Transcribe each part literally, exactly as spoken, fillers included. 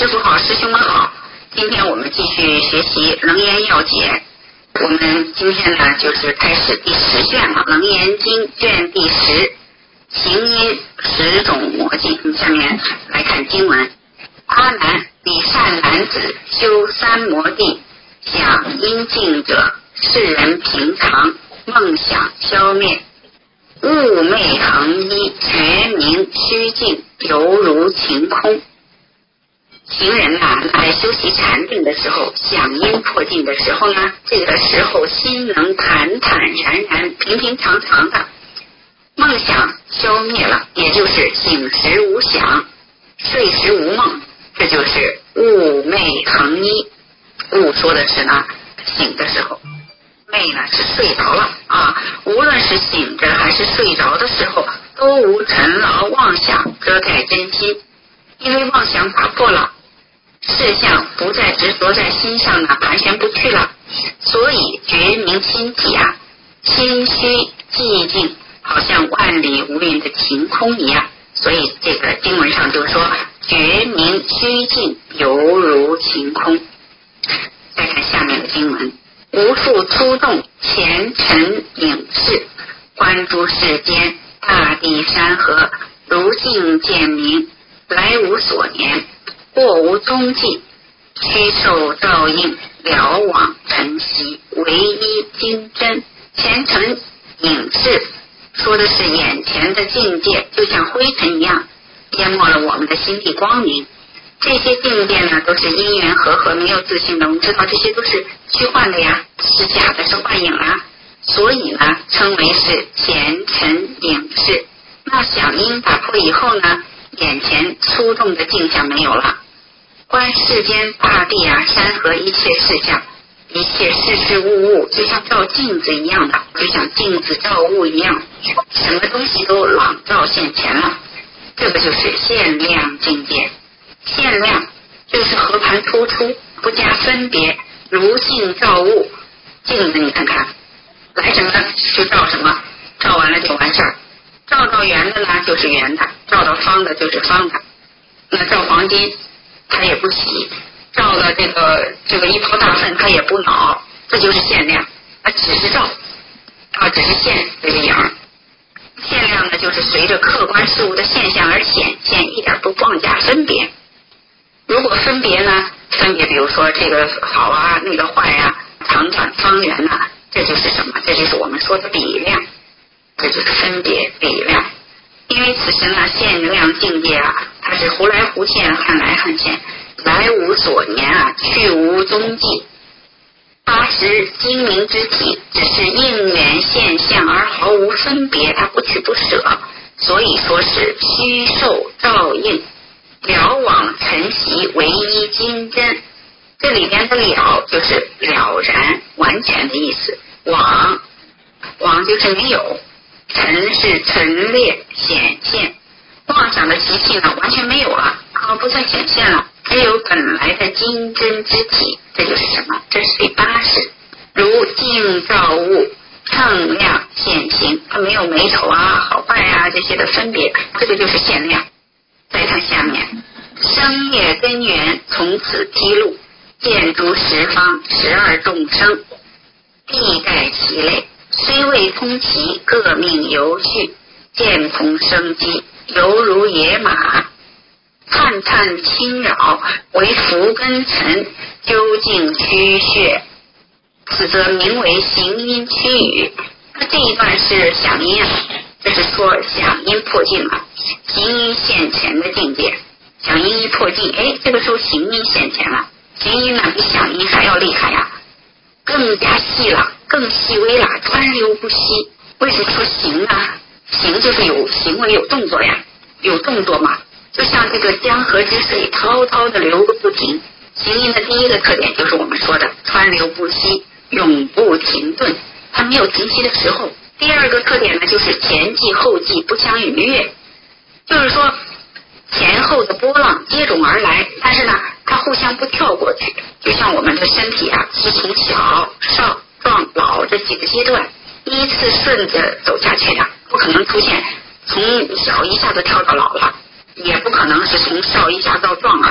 师傅好，师兄们好。今天我们继续学习《楞严要解》，我们今天呢就是开始第十卷了，《楞严经》卷第十，行因十种魔境。下面来看经文：阿难，彼善男子修三摩地，想因境者，世人平常，梦想消灭，寤寐恒一，觉明虚静，犹如晴空。行人呐、在修习禅定的时候，想因破尽的时候呢，这个时候心能坦坦然然、平平常常的，梦想消灭了，也就是醒时无想，睡时无梦，这就是寤寐恒一。寤说的是呢醒的时候，寐呢是睡着了啊。无论是醒着还是睡着的时候，都无尘劳妄想遮盖真心，因为妄想打破了，事项不再执着在心上呢，盘旋不去了，所以觉明心体啊，心虚寂静，好像万里无云的晴空一样。所以这个经文上就说觉明虚静，犹如晴空。再看下面的经文：无数出众前尘影视，观诸世间，大地山河，如镜见明，来无所念，过无踪迹，虚受照应，了往尘息，唯一精真。前尘影视说的是眼前的境界，就像灰尘一样，淹没了我们的心地光明。这些境界呢，都是因缘和合，没有自性的。我们知道这些都是虚幻的呀，是假的，是幻影啊，所以呢，称为是前尘影视。那响应打破以后呢，眼前出众的镜像没有了，观世间大地啊、山河一切事项，一切事事物物，就像照镜子一样的，就像镜子照物一样，什么东西都朗照现前了。这个就是限量境界。限量就是和盘突出，不加分别，如镜照物。镜子你看看，来什么就照什么，照完了就完事儿。照到圆的呢就是圆的，照到方的就是方的。那照黄金它也不洗，照了这个这个一泡大粪它也不恼，这就是限量，它只是照啊，只是现这个影。限量呢就是随着客观事物的现象而显现，一点不妄加分别。如果分别呢，分别比如说这个好啊，那个坏啊，长短方圆啊，这就是什么？这就是我们说的比量，这就是分别比量。因为此时呢，限量境界啊，它是忽来忽现，汉来汉现，来无所念啊，去无踪迹。八识精明之体，只是应缘现象而毫无分别，它不取不舍，所以说是虚受照应，了往尘息，唯一精真。这里边的了就是了然完全的意思，往往就是没有，尘是陈列显现，妄想的习气呢完全没有了啊，不再显现了，只有本来的精真之体。这就是什么？这是第八识，如镜照物，称量现行，它没有美丑啊、好坏啊这些的分别，这个就是限量。再看下面，生业根源从此披露，见诸十方十二众生，地盖其类，虽未通其各命游序，见同生机，犹如野马，灿灿侵扰，为伏根尘，究竟虚穴，此则名为行因区语。那这一段是响音啊，这是说响音破尽了，行音现前的境界。响音一破尽，哎，这个时候行音现前了，行音呢比响音还要厉害呀、啊，更加细了，更细微了，川流不息。为什么说行呢？行就是有行为有动作呀，有动作嘛，就像这个江河之水滔滔的流个不停。行音的第一个特点就是我们说的川流不息，永不停顿，它没有停息的时候。第二个特点呢就是前继后继，不相逾越，就是说前后的波浪接踵而来，但是呢它互相不跳过去。就像我们的身体啊，是从小少壮老这几个阶段依次顺着走下去的，不可能出现从小一下子跳到老了，也不可能是从少一下到壮了，不会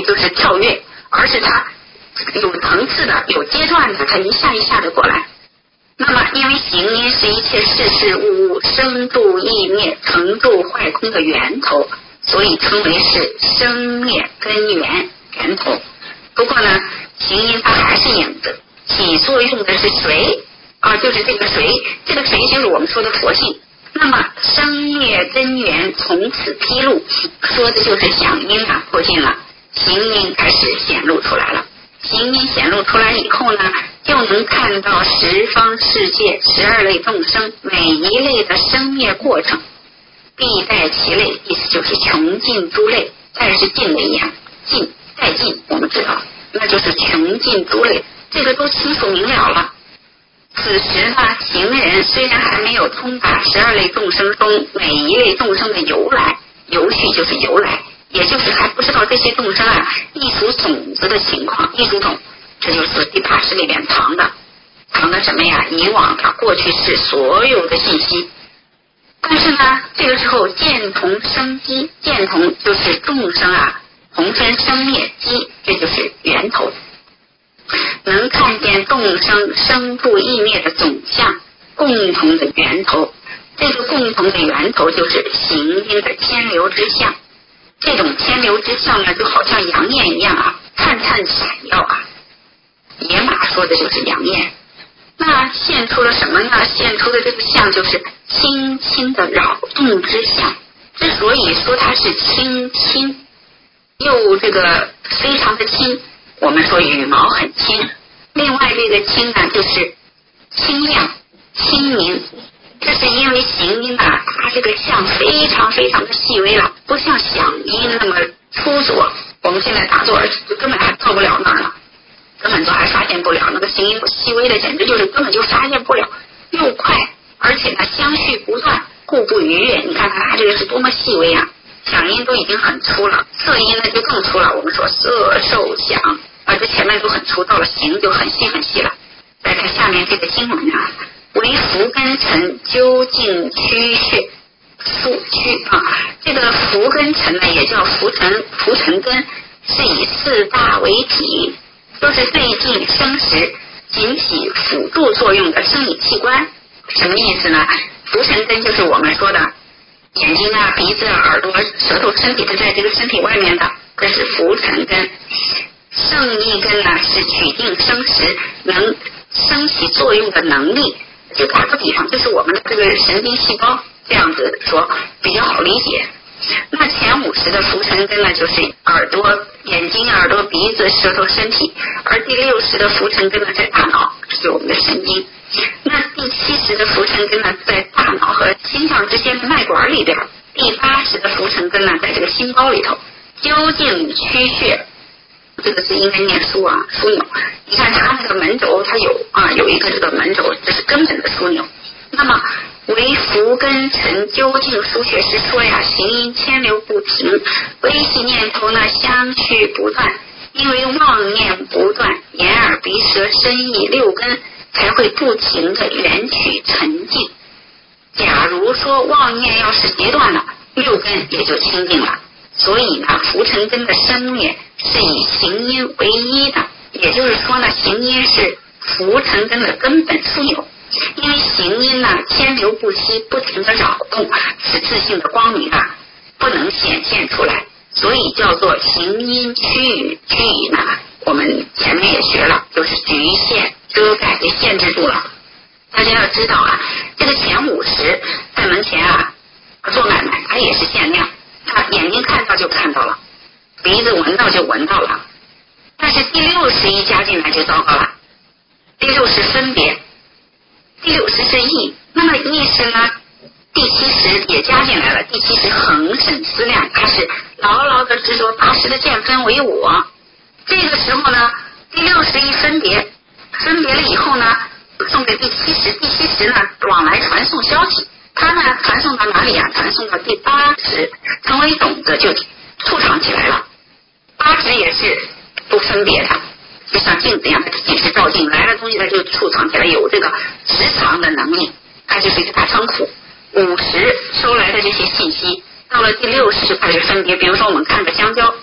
就是跳跃，而是它有层次的、有阶段的，它一下一下的过来。那么因为行因是一切事事物物生住异灭、成住坏空的源头，所以称为是生灭根源源头。不过呢，行因它还是影子，起作用的是谁啊？就是这个谁，这个谁就是我们说的佛性。那么生灭根源从此披露，说的就是响应啊，迫近了，行因开始显露出来了。行因显露出来以后呢，就能看到十方世界十二类众生每一类的生灭过程，必待其类，意思就是穷尽诸类，再是尽为言，尽再尽，我们知道那就是穷尽诸类，这个都清楚明了了。此时呢，行人虽然还没有通达十二类众生中每一类众生的由来，由序就是由来，也就是还不知道这些众生啊一属种子的情况，一属种，这就是第八识里面藏的，藏的什么呀？以往的过去式所有的信息。但是呢，这个时候见同生机，见同就是众生啊同分生灭，机这就是源头。能看见众生生住异灭的总相，共同的源头。这个共同的源头就是行因的千流之相。这种千流之相呢，就好像阳焰一样啊，灿灿闪耀啊。野马说的就是阳焰。那现出了什么呢？现出的这个相就是轻轻的扰动之相。之所以说它是轻轻，又这个非常的轻，我们说羽毛很轻。另外这个轻呢，就是清亮、清明。这是因为行音啊，它这个相非常非常的细微了，不像响音那么粗浊。我们现在打坐就根本还到不了那儿了，根本就还发现不了。那个行音细微的简直就是根本就发现不了，又快，而且呢相续不断，互不逾越。你看看它这个是多么细微啊！响音都已经很粗了，色音呢就更粗了。我们说色受想啊，这前面都很粗，到了行就很细很细了。再看下面这个经文啊，为福根尘究竟虚穴素区啊，这个福根尘呢也叫浮尘，浮尘根是以四大为体，都是最近生时仅起辅助作用的生理器官。什么意思呢？浮尘根就是我们说的眼睛啊、鼻子啊、耳朵、舌头、身体是在这个身体外面的，这是浮尘根。圣意根呢是取定生时能升起作用的能力，就打个比方，就是我们的这个神经细胞，这样子说比较好理解。那前五十的浮尘根呢，就是耳朵、眼睛、耳朵、鼻子、舌头、身体，而第六十的浮尘根呢在大脑，这是我们的神经。那第七十的浮尘根呢在大脑和心脏之间的脉管里边，第八十的浮尘根呢在这个心包里头。究竟区穴，这个是应该念枢啊，枢纽。你看它那个门轴，它有啊有一个这个门轴，这是根本的枢纽。那么为福根尘究竟枢穴是说呀，行因牵流不停，微细念头呢相续不断，因为妄念不断，眼耳鼻舌身意六根才会不停的缘取沉静。假如说妄念要是截断了，六根也就清净了。所以呢，浮尘根的生灭是以行因为一的，也就是说呢，行因是浮尘根的根本枢纽。因为行因呢牵流不息，不停的扰动，使自性的光明啊不能显现出来，所以叫做行因趋于。趋于呢，我们前面也学了，就是局限、遮盖，给限制住了。大家要知道啊，这个前五十在门前啊做买卖，它也是限量。他眼睛看到就看到了，鼻子闻到就闻到了，但是第六十一加进来就糟糕了。第六十分别，第六十是意，那么意识呢？第七十也加进来了。第七十恒审思量，它是牢牢的执着八十的见分为我。这个时候呢，第六十一分别，分别了以后呢，送给第七十，第七十呢往来传送消息。它呢传送到哪里啊？传送到第八识，成为种子就储藏起来了。八识也是不分别的，就像镜子一样，即是照镜来了东西，它就储藏起来，有这个直藏的能力，它就是一个大仓库。五十收来的这些信息，到了第六识开始分别。比如说我们看个香蕉，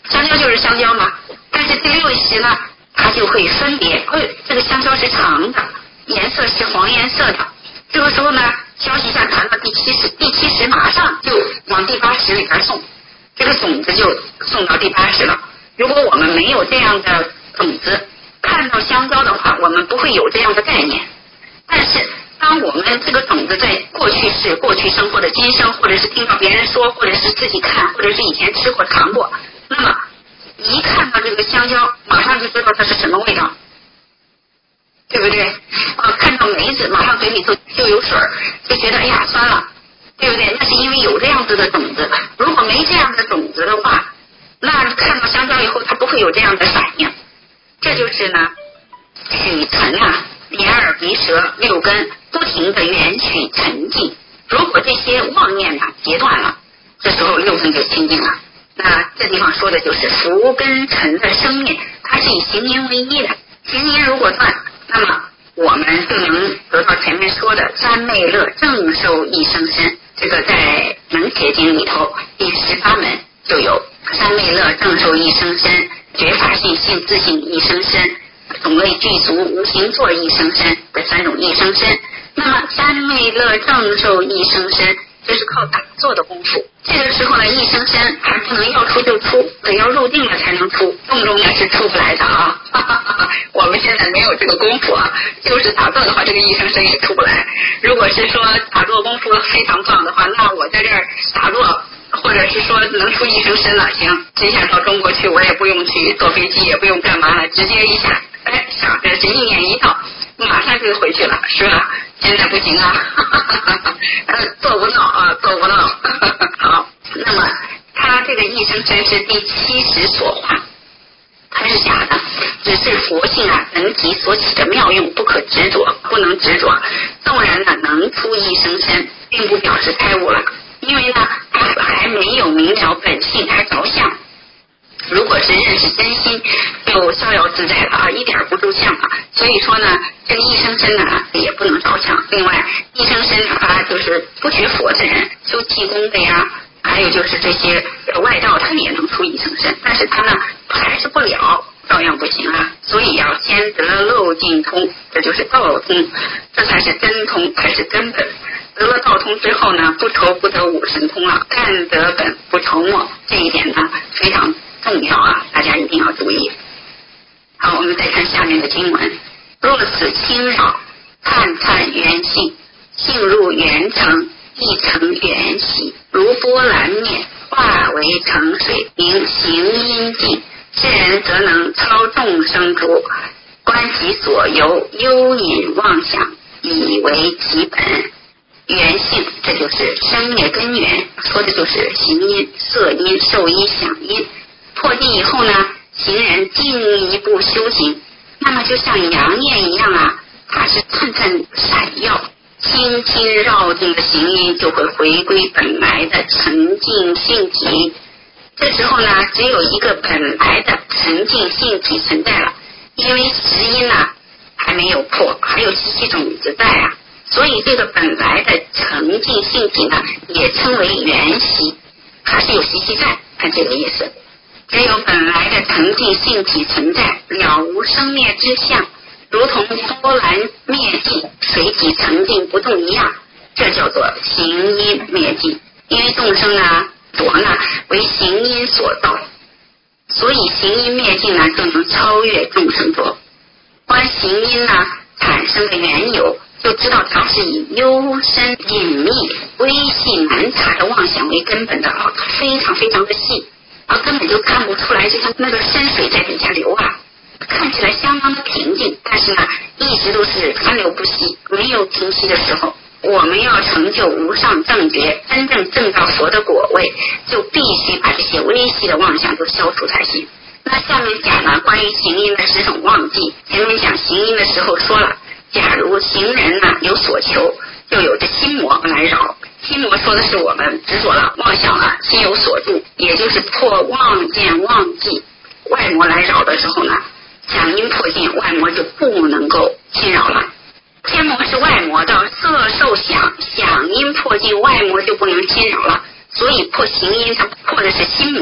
香蕉就是香蕉嘛。但是第六识呢，它就会分别，哎，这个香蕉是长的，颜色是黄颜色的。这个时候呢，消息一下传到第七识，第七识马上就往第八识里边送，这个种子就送到第八识了。如果我们没有这样的种子，看到香蕉的话，我们不会有这样的概念。但是当我们这个种子在过去世、过去生或者今生，或者是听到别人说，或者是自己看，或者是以前吃过尝过，那么一看到这个香蕉，马上就知道它是什么味道，对不对？啊，看到梅子，马上嘴里头就有水，就觉得哎呀酸了，对不对？那是因为有这样子的种子。如果没这样的种子的话，那看到香蕉以后，它不会有这样的反应。这就是呢，取沉啊，眼耳鼻舌六根不停的缘取沉静。如果这些妄念呢截断了，这时候六根就清净了。那这地方说的就是福根尘的生灭，它是以行因为一的。行因如果断，那么我们就能得到前面说的三昧乐正受一生身。这个在能解经里头第十八门就有三昧乐正受一生身，觉法性性自性一生身，种类具足无形作一生身的三种一生身。那么三昧乐正受一生身，就是靠打坐的功夫。这个时候呢，一生身还不能要出就出，得要入定了才能出，动中呢是出不来的啊。哈哈哈哈，我们现在没有这个功夫啊，就是打坐的话，这个一生身也出不来。如果是说打坐功夫非常棒的话，那我在这儿打坐，或者是说能出一生身了，行，接下来到中国去，我也不用去坐飞机，也不用干嘛了，直接一下，哎，想着是意念一到，马上就回去了，是吧？现在不行啊，哈哈哈哈，做不到啊，做不到。好，那么他这个一生身是第七识所化，它是假的，只是佛性啊能及所起的妙用，不可执着，不能执着。纵然呢能出一生身，并不表示开悟了，因为呢他还没有明了本性，还着相。如果是认识真心，就逍遥自在了啊，一点不住相啊。所以说呢，这个一生身呢也不能着相。另外，一生身啊，就是不学佛的人，修气功的呀，还有就是这些外道，他也能出一生身，但是他呢还是不了，照样不行啊。所以要先得漏尽通，这就是道通，这才是真通，才是根本。得了道通之后呢，不愁不得五神通了，但得本不愁末，这一点呢非常重要啊，大家一定要注意。好，我们再看下面的经文：若此侵扰，探探原性，性入原成，亦成原习，如波澜灭，化为成水，名行因尽。世人则能超众生主，观其所由，幽隐妄想，以为其本。原性，这就是生灭根源，说的就是行因、色因、受因、想因。破地以后呢，行人进一步修行，那么就像阳焰一样啊，它是灿灿闪耀，轻轻绕动的行因就会回归本来的沉静性体。这时候呢，只有一个本来的沉静性体存在了，因为识因呢还没有破，还有习气种子在啊。所以这个本来的沉静性体呢，也称为原习，还是有习气在，看这个意思。只有本来的沉静性体存在，了无生灭之相，如同波澜灭尽，水体沉静不动一样，这叫做行因灭尽。因为众生呢，浊呢为行因所造，所以行因灭尽呢，就能超越众生浊。观行因呢产生的缘由，就知道它是以幽深隐秘、微细难察的妄想为根本的啊，非常非常的细，啊，根本就看不出来，就像那个深水在底下流啊，看起来相当的平静，但是呢，一直都是川流不息，没有停息的时候。我们要成就无上正觉，真正证到佛的果位，就必须把这些微细的妄想都消除才行。那下面讲呢，关于行因的十种妄记。前面讲行因的时候说了，假如行人呢有所求，就有着心魔来扰。心魔说的是我们执着了、妄想了，心有所住，也就是破妄见妄记。外魔来扰的时候呢，想因破尽，外魔就不能够侵扰了。天魔是外魔的色受想，想因破尽，外魔就不能侵扰了。所以破行因，它破的是心魔。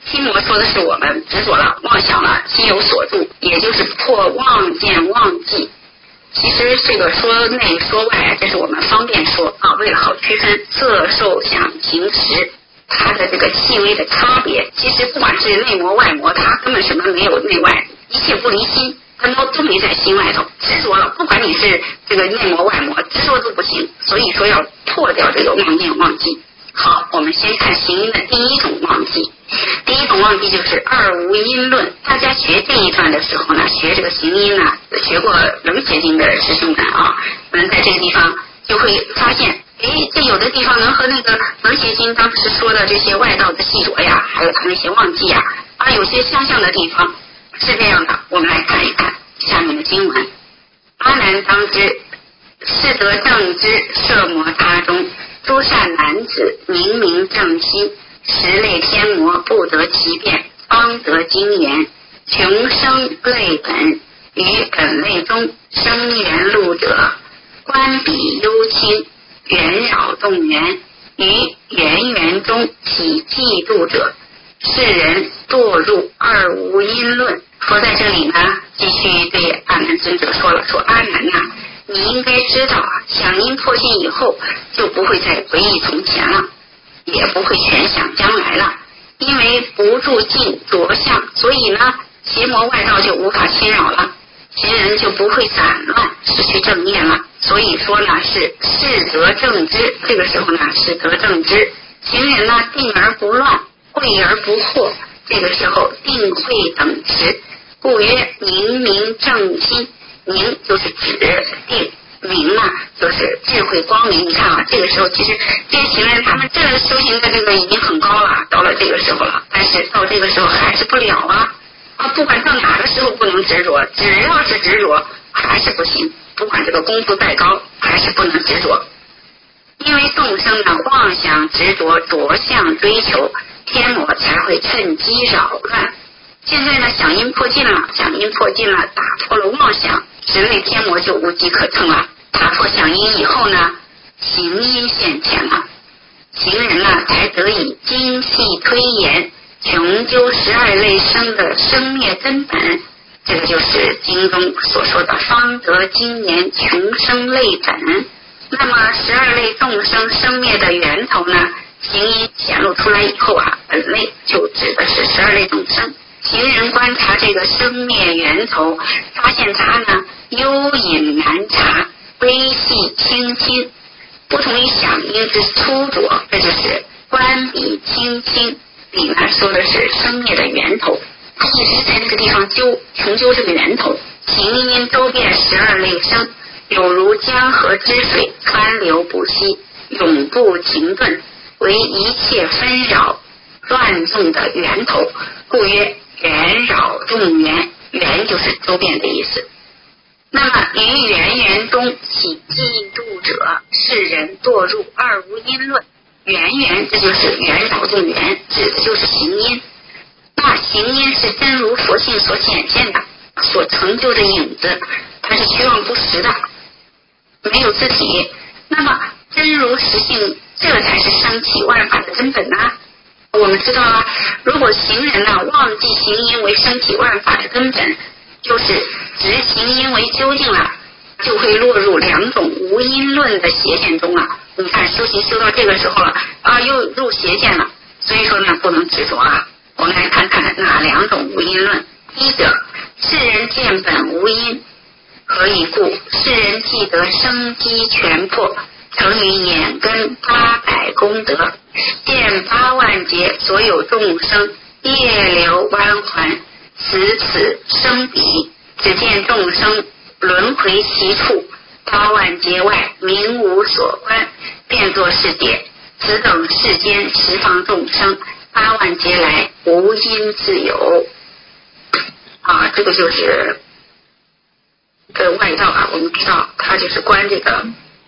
心魔说的是我们执着了、妄想了、心有所住，也就是破妄见妄记。其实这个说内说外，这是我们方便说啊，为了好区分色受想行识它的这个细微的差别。其实不管是内魔外魔，它根本什么没有内外，一切不离心，它都都没在心外头。执着了，不管你是这个内魔外魔，执着都不行。所以说要破掉这个妄念妄记。好，我们先看行因的第一种妄记。第一种妄记就是二无因论。大家学这一段的时候呢，学这个行因呢，学过楞伽经的师兄们啊，我们在这个地方就会发现，诶，这有的地方能和那个楞伽经当时说的这些外道的细着呀，还有他那些妄记呀，啊，有些相像的地方。是这样的，我们来看一看下面的经文。阿难当知，是得正知摄摩他中诸善男子明明正心，十类天魔不得其变，方得经言。穷生类本，于本类中生缘路者，观彼幽清，缘扰动缘，于缘缘中起嫉妒者，世人堕入二无因论。佛在这里呢，继续对阿难尊者说了，说阿难呐、啊，你应该知道啊，响应破尽以后，就不会再回忆从前了，也不会全想将来了，因为不住境着相，所以呢，邪魔外道就无法侵扰了，行人就不会散乱，失去正念了。所以说呢，是是得正知，这个时候呢是得正知，行人呢定而不乱，慧而不惑，这个时候定慧等持。故曰明明正心，明就是指定，明啊就是智慧光明。你看啊，这个时候其实这些行人他们这修行的这个已经很高了，到了这个时候了，但是到这个时候还是不了啊啊！不管到哪个时候不能执着，只要是执着还是不行，不管这个功夫再高，还是不能执着。因为众生呢妄想执着着相追求，天魔才会趁机扰乱。现在呢响应破尽了，响应破尽了，打破了妄想，十类天魔就无机可乘了。打破响应以后呢，行因现前了，行人呢才得以精细推演，穷究十二类生的生灭根本。这个就是经中所说的方得经言穷生类本。那么十二类众生生灭的源头呢，行因显露出来以后啊，本类就指的是十二类众生。行人观察这个生灭源头，发现它呢幽隐难察，微细清新，不同于响应之粗浊，这就是观彼清清。里呢说的是生灭的源头，他一直在那个地方究穷究这个源头。行因周遍十二类生，有如江河之水，川流不息，永不停顿，为一切纷扰乱动的源头，故曰缘扰动缘，缘就是周遍的意思。那么于缘缘中起嫉妒者，世人堕入二无因论。缘缘这就是缘扰动缘，指的就是行因。那行因是真如佛性所显现的，所成就的影子，它是虚妄不实的，没有自体。那么真如实性，这才是升起万法的根本呐、啊。我们知道了，如果行人呢、啊、忘记行因为升起万法的根本，就是执行因为究竟了，就会落入两种无因论的邪见中了。你看修行修到这个时候了啊，又入邪见了，所以说呢不能执着啊。我们来看看哪两种无因论。第一个，世人见本无因，何以故？世人既得生机全破，曾于眼根八百功德，见八万劫所有众生业流弯环，此此生彼，只见众生轮回其处，八万劫外名无所观，便作是解。此等世间十方众生，八万劫来无因自有。啊，这个就是这外道啊，我们知道他就是观这个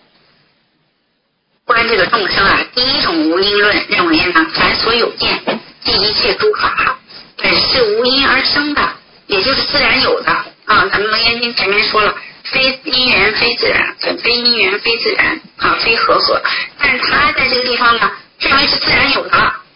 观这个众生啊。第一种无因论认为呢，凡所有见，即一切诸法本是无因而生的，也就是自然有的啊。咱们楞严经前面说了，非因缘非自然，非因缘非自然啊，非和合。但他在这个地方呢，认为是自然有的，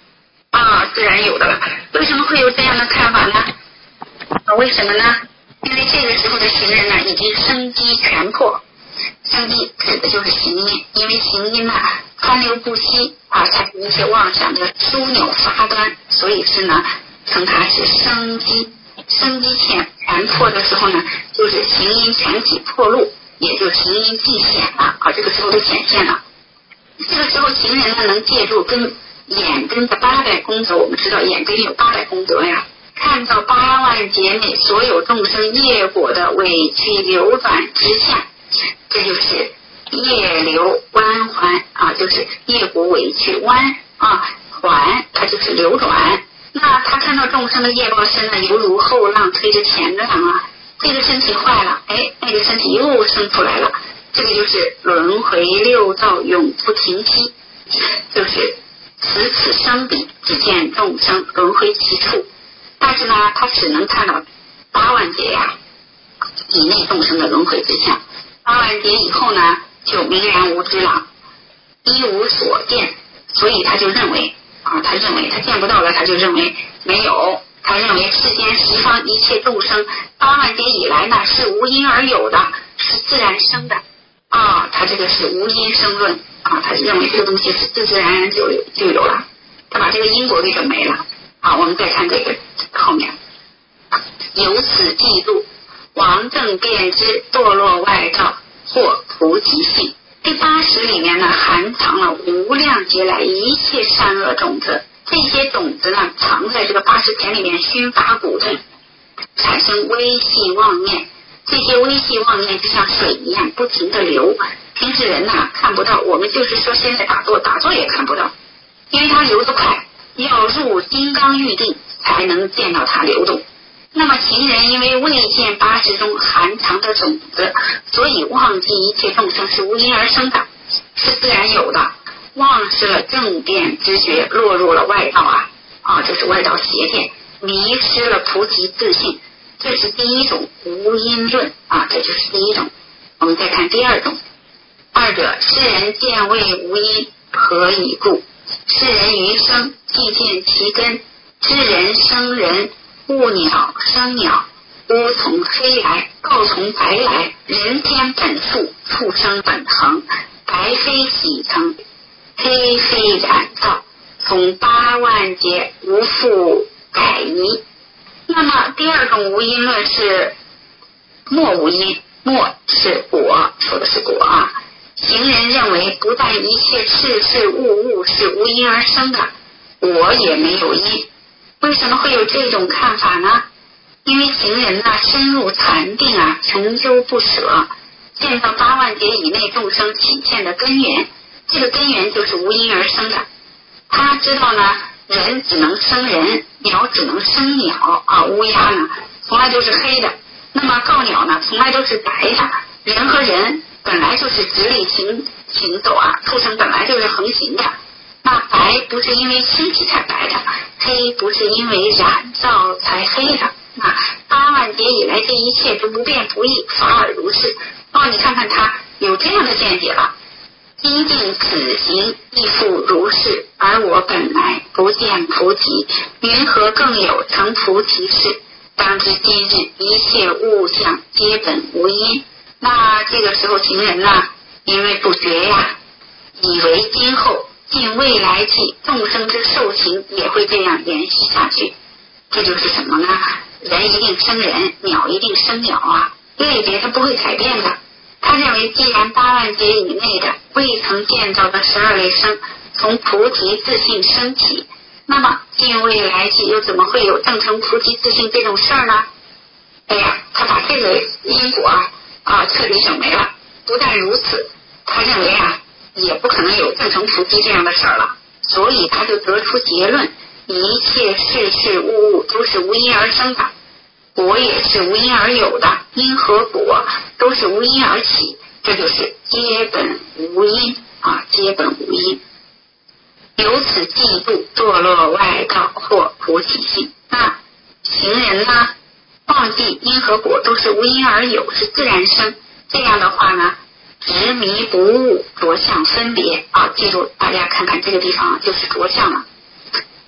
啊，自然有的了。为什么会有这样的看法呢？啊，为什么呢？因为这个时候的行人呢，已经生机全破。生机指的就是行因，因为行因呢川流不息啊，它是一些妄想的枢纽发端，所以是呢称它是生机。生机全全破的时候呢，就是行因全体破路，也就行因尽显了啊，这个时候就显现了。这个时候行人呢能借助跟眼根的八代功德，我们知道眼根有八代功德呀，看到八万劫内所有众生业果的委屈流转之相，这就是业流弯环啊，就是业果委屈弯啊环，它就是流转。那他看到众生的业报身呢，犹如后浪推着前浪啊，这个身体坏了，哎，那个身体又生出来了，这个就是轮回六道永不停息，就是此此生彼，只见众生轮回其处。但是呢，他只能看到八万劫呀以内众生的轮回之相，八万劫以后呢，就明然无知了，一无所见，所以他就认为啊，他认为他见不到了，他就认为没有，他认为世间十方一切众生八万劫以来呢是无因而有的，是自然生的啊，他这个是无因生论啊，他认为这个东西是自自然然就有就有了，他把这个因果给整没了啊。我们再看这个后面，由此嫉妒，王正便知堕落外道或菩提性。第八识里面呢，含藏了无量劫来一切善恶种子，这些种子呢，藏在这个八识田里面熏发鼓动，产生微细妄念。这些微细妄念就像水一样不停的流，平时人呐看不到，我们就是说现在打坐，打坐也看不到，因为它流得快，要入金刚玉定才能见到它流动。那么行人因为未见八识中含藏的种子，所以忘记一切众生是无因而生的，是自然有的，忘失了正遍知觉，落入了外道啊啊，就是外道邪见，迷失了菩提自性，这是第一种无因论啊，这就是第一种。我们再看第二种，二者世人见谓无因，何以故？世人余生既见其根，知人生人，物鸟生鸟，乌从黑来，告从白来，人天本数，畜生本恒，白非喜成，黑非染造，从八万劫无复改移。那么第二种无因论是莫无因，莫是果，说的是果啊。行人认为不但一切事事物物是无因而生的，我也没有因。为什么会有这种看法呢？因为行人呢深入禅定啊，穷究不舍，见到八万劫以内众生起现的根源，这个根源就是无因而生的。他知道呢，人只能生人，鸟只能生鸟啊，乌鸦呢从来都是黑的，那么告鸟呢从来都是白的。人和人本来就是直立行行走啊，畜生本来就是横行的。那白不是因为身体才白的，黑不是因为染造才黑的。那八万劫以来这一切都不变不异，法尔如是。哦，你看看他有这样的见解了。今定此行亦复如是，而我本来不见菩提，云何更有成菩提事？当知今日一切物象皆本无因。那这个时候行人呢，因为不觉呀，以为今后尽未来际众生之受行也会这样延续下去。这就是什么呢？人一定生人，鸟一定生鸟啊，类别它不会改变的。他认为既然八万劫以内的未曾见到的十二类生从菩提自性升起，那么尽未来际又怎么会有正成菩提自性这种事儿呢？哎呀，他把这个因果啊啊彻底整没了。不但如此，他认为啊也不可能有正成菩提这样的事儿了，所以他就得出结论，一切事事物物都是无因而生的，果也是无因而有的，因和果都是无因而起，这就是皆本无因啊，皆本无因。由此嫉妒堕落外道或菩提性。那行人呢，忘记因和果都是无因而有，是自然生，这样的话呢，执迷不悟，着相分别啊，记住大家看看这个地方就是着相了。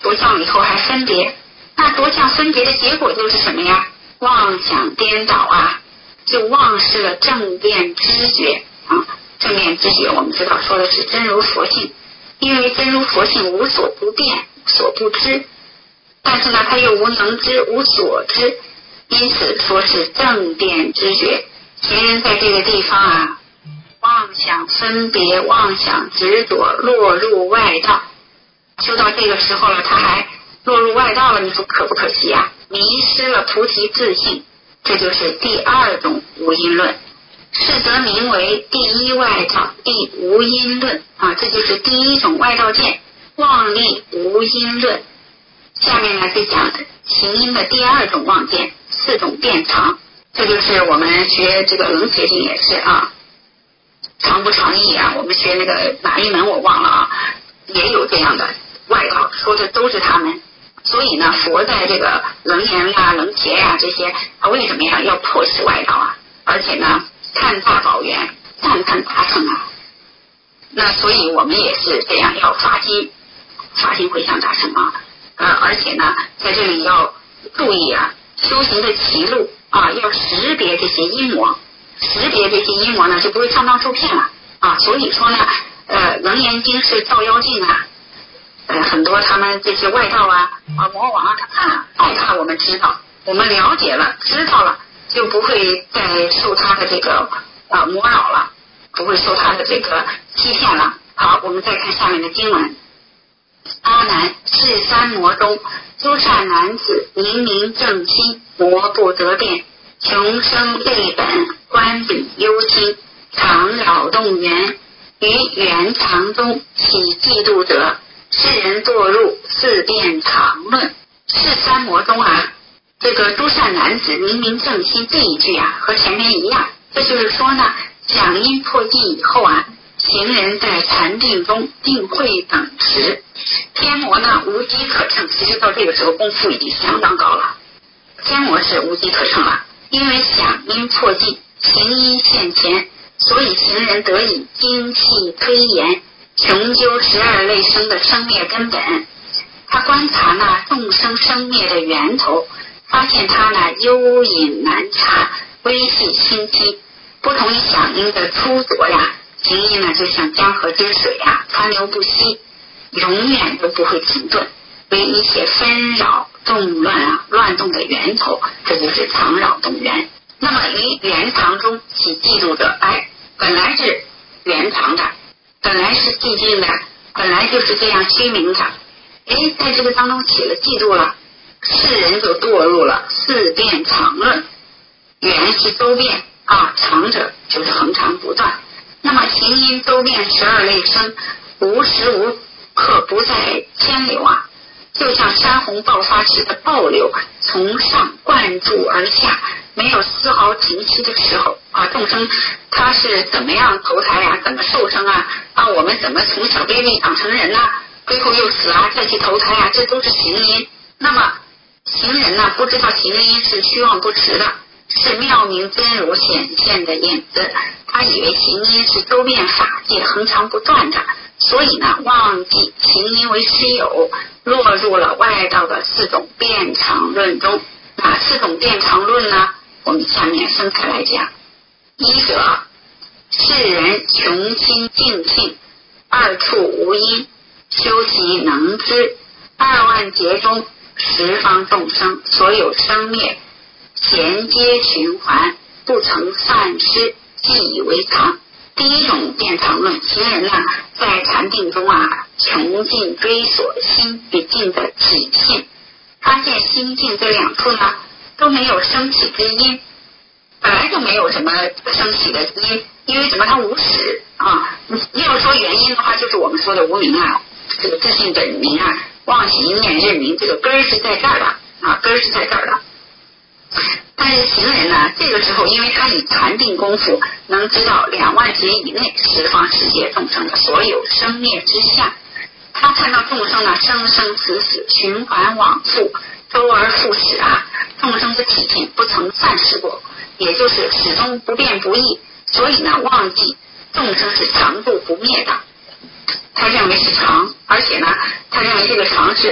夺相以后还分别，那夺相分别的结果就是什么呀？妄想颠倒啊，就忘失了正遍知觉啊。正遍知觉我们知道说的是真如佛性，因为真如佛性无所不变，无所不知，但是呢他又无能知，无所知，因此说是正遍知觉。行人在这个地方啊，妄想分别，妄想执着，落入外道。修到这个时候了，他还落入外道了，你说可不可惜啊？迷失了菩提自性，这就是第二种无因论。是则名为第一外道，第无因论啊，这就是第一种外道见，妄立无因论。下面呢就讲行因的第二种妄见，四种变常。这就是我们学这个楞伽经也是啊，常不常义啊，我们学那个哪一门我忘了啊，也有这样的外道，说的都是他们。所以呢，佛在这个楞严啊、楞伽呀这些，他为什么呀要破斥外道啊？而且呢，看大宝源，赞叹大乘啊。那所以我们也是这样，要发心，发心回向大乘啊。呃，而且呢，在这里要注意啊，修行的歧路啊，要识别这些阴魔，识别这些阴魔呢，就不会上当受骗了啊。所以说呢，呃，楞严经是照妖镜啊。呃，很多他们这些外道啊、啊魔王啊，他怕害怕我们知道，我们了解了、知道了，就不会再受他的这个啊魔扰了，不会受他的这个欺骗了。好，我们再看下面的经文：阿难，是三魔中，诸善男子明明正心，魔不得变，穷生类本，观彼忧心，常扰动缘，于缘常中起嫉妒者，世人堕入四变常论。是三魔中啊，这个诸善男子明明正心这一句啊，和前面一样，这就是说呢，响应破尽以后啊，行人在禅定中定慧等持，天魔呢无机可乘。其实到这个时候功夫已经相当高了，天魔是无机可乘了，因为响应破尽，行因现前，所以行人得以精细推演，穷究十二类生的生灭根本。他观察呢众生生灭的源头，发现它呢幽隐难察，微细清晰，不同于响应的粗浊呀，行因呢就像江河之水啊，川流不息，永远都不会停顿，为一切纷扰动乱啊乱动的源头，这就是常扰动源。那么于缘常中起嫉妒者，哎，本来是缘常的，本来是寂静的，本来就是这样虚名的，哎，在这个当中起了嫉妒了，世人就堕入了四变常论。缘是周变啊，常者就是恒常不断。那么行因周变十二类生，无时无刻不在牵流啊，就像山洪爆发时的暴流，从上灌注而下，没有丝毫停息的时候啊。众生他是怎么样投胎啊，怎么受生啊？啊，我们怎么从小 baby 长成人啊，最后又死啊，再去投胎啊，这都是行因。那么行人呢，不知道行因是虚妄不实的，是妙明真如显现的影子，他以为行因是周遍法界恒常不断的，所以呢忘记行因为实有，落入了外道的四种变常论中。哪四种变常论呢？我们下面分开来讲。一者，世人穷心净性，二处无因，修习能知，二万劫中十方众生所有生灭衔接循环，不曾散失，既以为常。第一种变常论，行人呢在禅定中啊，穷尽追索心与境的体性，发现心境这两处呢都没有升起之因，本来就没有什么升起的因，因为什么？它无始啊。要说原因的话，就是我们说的无明啊，这个自性本明啊，妄喜一念认明，这个根儿是在这儿的啊，根儿是在这儿的。但是行人呢，这个时候因为他以禅定功夫能知道两万劫以内十方世界众生的所有生灭之相，他看到众生呢生生死死循环往复，周而复始啊，众生的体性不曾散失过，也就是始终不变不异，所以呢忘记众生是常住不灭的，他认为是常，而且呢他认为这个常是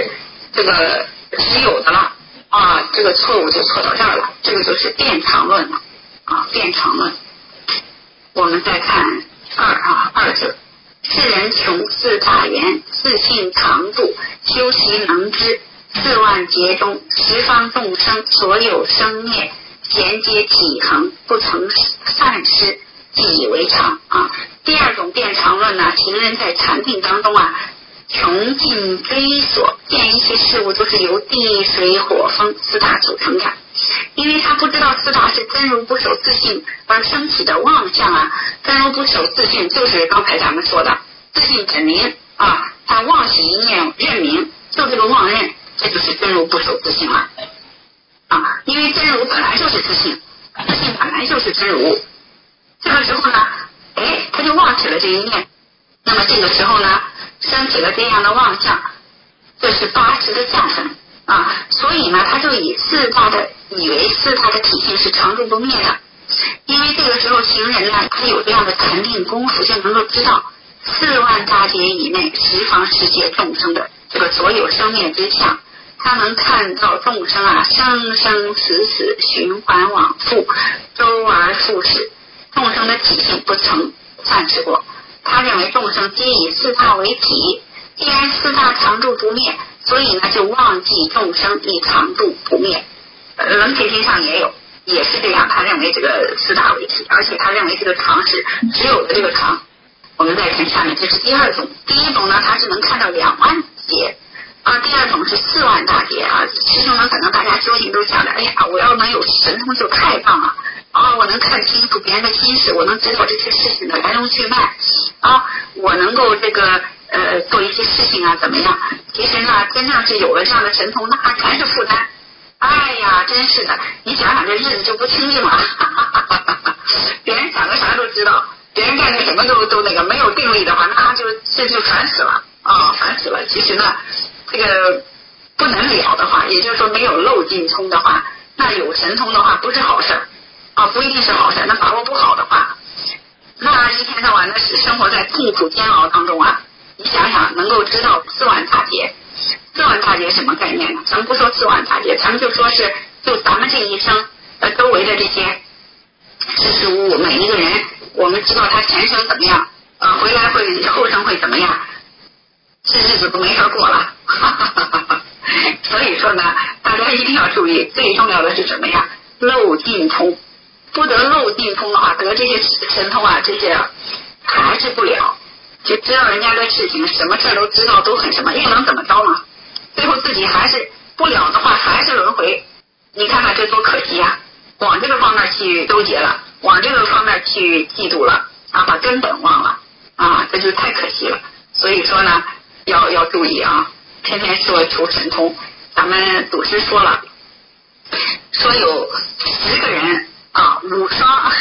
这个只有的了啊，这个错误就错到这儿了，这个就是辩常论了啊，辩常论。我们再看二啊二者，世人穷似大言，自信常度，修习能知，四万劫中十方众生所有生灭，衔接体恒，不曾散失，既以为常啊。第二种辩常论呢，行人在禅定当中啊，穷尽追索，见一切事物都是由地水火风四大组成的，因为他不知道四大是真如不守自性而升起的妄相啊。真如不守自性就是刚才咱们说的自性本明啊，他妄起一念认明，就这个妄认，这就是真如不守自性了啊。因为真如本来就是自性，自性本来就是真如，这个时候呢，哎，他就妄起了这一念，那么这个时候呢，升起了这样的妄相，这是八识的相分啊，所以呢，他就以四大的以为四大的体性是常住不灭的，因为这个时候行人呢，他有这样的禅定功夫，就能够知道四万大劫以内十方世界众生的这个所有生灭之相，他能看到众生啊生生死死循环往复，周而复始，众生的体性不曾散失过。他认为众生皆以四大为体，既然四大常住不灭，所以呢就忘记众生亦常住不灭。呃，楞伽经上也有，也是这样，他认为这个四大为体，而且他认为这个常是只有的这个常。我们再看下面，这是第二种。第一种呢，他是能看到两万劫啊，第二种是四万大劫啊。师兄们可能大家修行都想着，哎呀，我要能有神通就太棒了啊！我能看清楚别人的心事，我能知道这些事情的来龙去脉啊，我能够这个呃做一些事情啊，怎么样？其实呢，真正是有了这样的神通，那全是负担。哎呀，真是的，你想想这日子就不清静了。别人想个啥都知道，别人干个什么都都那个，没有定力的话，那就这就烦死了啊，烦死了。其实呢，这个不能了的话，也就是说没有漏尽通的话，那有神通的话不是好事啊，不一定是好事。那把握不好的话，那一天到晚的是生活在痛苦煎熬当中啊。你想想，能够知道四万大劫，四万大劫什么概念呢？咱们不说四万大劫，咱们就说是就咱们这一生呃周围的这些事事物物，每一个人，我们知道他前生怎么样，呃，回来会后生会怎么样，这日子都没法过了。所以说呢，大家一定要注意，最重要的是什么呀？漏尽通，不得漏尽通的话，得这些神通啊，这些还是不了。就知道人家的事情，什么事都知道，都很什么，又能怎么着呢？最后自己还是不了的话，还是轮回。你看看这多可惜啊！往这个方面去纠结了，往这个方面去嫉妒了啊，把根本忘了啊，这就太可惜了。所以说呢，要要注意啊，天天说求神通。咱们祖师说了，说有十个人啊，五双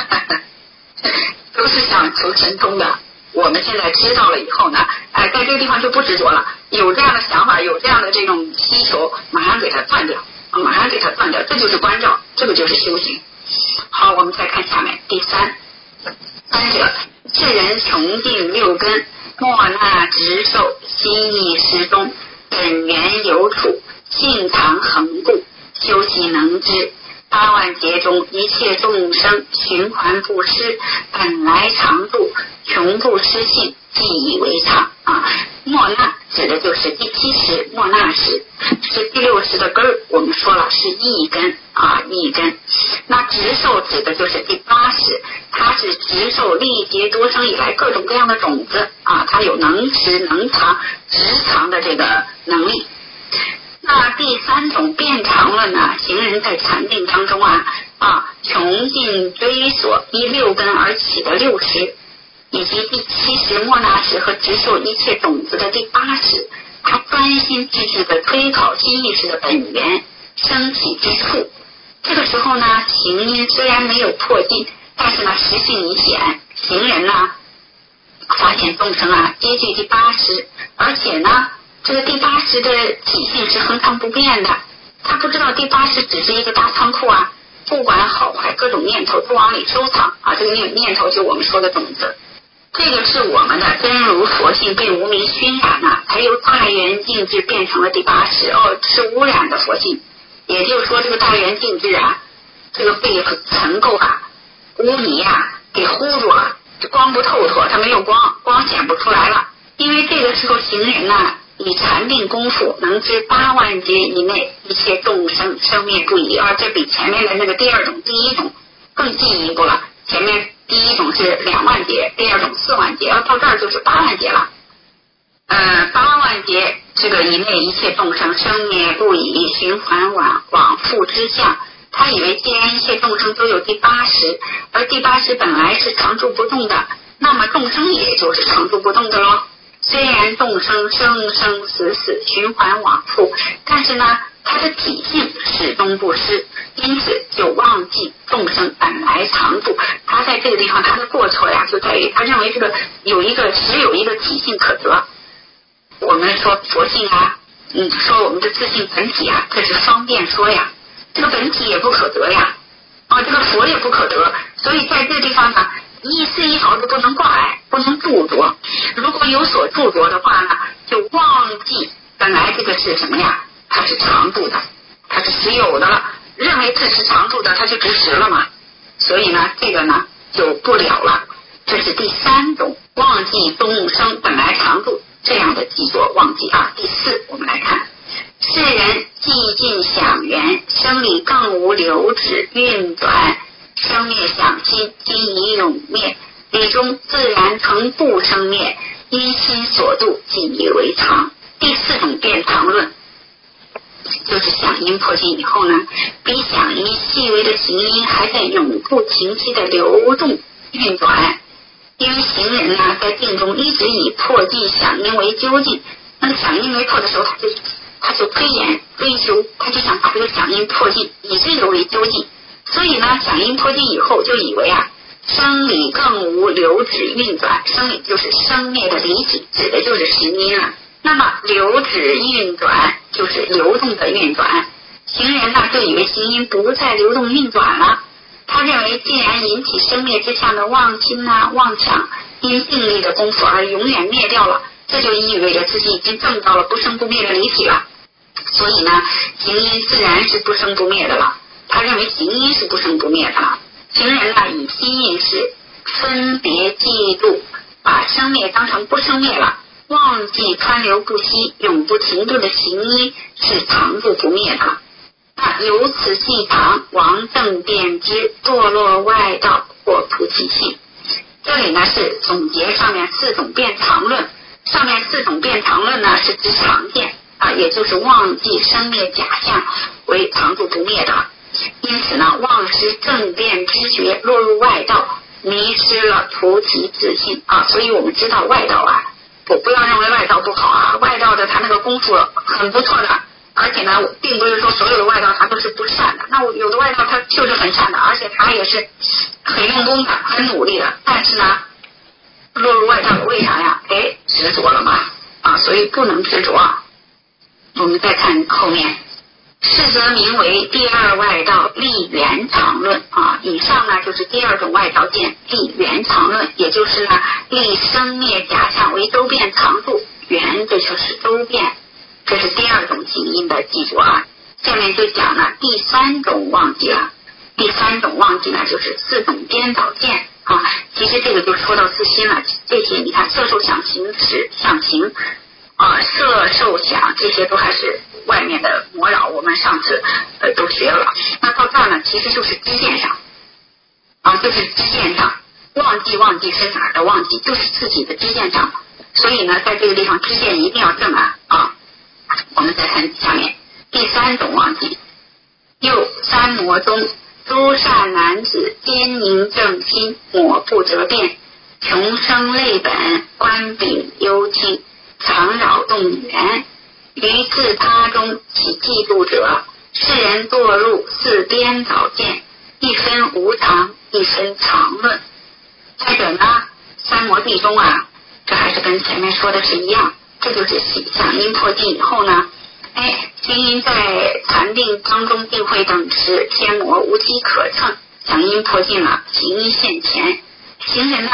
都是想求神通的。我们现在知道了以后呢，哎，在这个地方就不执着了，有这样的想法，有这样的这种需求，马上给它断掉，马上给它断掉，这就是关照，这个就是修行。好，我们再看下面第三，三者，世人穷尽六根，莫那执受，心意识中，本源有处，性常恒固，修习能知。八万劫中一切众生循环不失，本来常住，穷不失性，既以为常啊。莫那指的就是第七识莫那识，是第六识的根儿，我们说了是一根啊，一根。那执受指的就是第八识，它是执受历劫多生以来各种各样的种子啊，它有能持能藏执藏的这个能力。那第三种辩常论呢，行人在禅定当中啊啊，穷尽追索依六根而起的六识，以及第七识莫那识和执受一切种子的第八识，他专心致志的推考心意识的本源升起之处。这个时候呢，行因虽然没有破尽，但是呢实性已显，行人呢发现众生啊皆具第八识，而且呢这个第八识的体性是恒常不变的，他不知道第八识只是一个大仓库啊，不管好坏各种念头都往里收藏啊，这个念念头就我们说的种子， 这个是我们的真如佛性被无明熏染了，才由大圆净智变成了第八识。哦，是污染的佛性，也就是说这个大圆净智啊，这个被尘垢啊、污泥啊给糊住了，就光不透脱，它没有光，光显不出来了。因为这个时候行人啊，以禅定功夫能知八万劫以内一切众生生灭不已，而这比前面的那个第二种、第一种更进一步了。前面第一种是两万劫，第二种四万劫，要到这儿就是八万劫了。呃，八万劫这个以内一切众生生灭不已，循环往往复之相。他以为既然一切众生都有第八识，而第八识本来是常住不动的，那么众生也就是常住不动的咯。虽然众生生生死死循环往复，但是呢他的体性始终不失，因此就忘记众生本来常住。他在这个地方他的过错呀，就在于他认为这个有一个只有一个体性可得。我们说佛性啊，嗯，说我们的自性本体啊，这是方便说呀，这个本体也不可得呀，啊，这个佛也不可得，所以在这个地方呢，一丝一毫都不能挂碍，不能著着。如果有所著着的话呢，就忘记本来这个是什么呀？它是常住的，它是实有的了，认为这是常住的，它就执实了嘛。所以呢，这个呢就不了了。这是第三种忘记众生本来常住这样的记作忘记啊。第四，我们来看，世人既尽想缘，生理更无流止运转，生灭想心，今已永灭，理中自然成不生灭，因心所度，即以为常。第四种变常论，就是响音破尽以后呢，比响音细微的行音还在永不停息的流动运转。因为行人呢在定中一直以破尽响音为究竟，那个响音没破的时候，他就他就推演追求，他就想把这个响音破尽，以这个为究竟。所以呢，响音破尽以后，就以为啊，生理更无流止运转，生理就是生灭的离体，指的就是行音了。那么流止运转就是流动的运转，行人呢就以为行音不再流动运转了。他认为既然引起生灭之相的妄心啊、妄想，因定力的功夫而永远灭掉了，这就意味着自己已经证到了不生不灭的离体了。所以呢，行音自然是不生不灭的了。他认为行音是不生不灭的了。行人呢以心印识分别记录，把生灭当成不生灭了，忘记川流不息、永不停顿的行音是常住不灭的了。那由此细尝，王正便知堕落外道或菩提性。这里呢是总结上面四种变常论，上面四种变常论呢是指常见啊，也就是忘记生灭假象为常住不灭的。因此呢，忘失正变知觉，落入外道，迷失了菩提自性啊。所以我们知道外道啊，我不要认为外道不好啊，外道的他那个功夫很不错的。而且呢，并不是说所有的外道他都是不善的，那有的外道他就是很善的，而且他也是很用功的、很努力的，但是呢，落入外道为啥呀？哎，执着了嘛啊，所以不能执着啊。我们再看后面，是则名为第二外道立缘常论啊。以上呢就是第二种外道见立缘常论，也就是呢立生灭假象为周遍常住，缘这就是周遍。这是第二种行音的记住啊。下面就讲了第三种忘记了。第三种忘记呢，就是四种颠倒见啊。其实这个就说到自心了。这些你看，色受想行识想行啊，色受想这些都还是外面的魔扰，我们上次呃都学了。那到这儿呢，其实就是知见上啊，就是知见上忘记忘记是哪儿的忘记，就是自己的知见上。所以呢，在这个地方知见一定要正啊啊。我们再看下面第三种忘记，又三魔中诸善男子坚宁正心，抹不折变，穷生类本，官秉幽静，常扰动缘，于自他中起嫉妒者，世人堕入四颠倒见，一分无常，一分常论。再者呢，三摩地中啊，这还是跟前面说的是一样，这就是响音破尽以后呢，哎，行音在禅定当中定慧等时，天魔无机可乘，响音破尽了，行音现前。行人呢，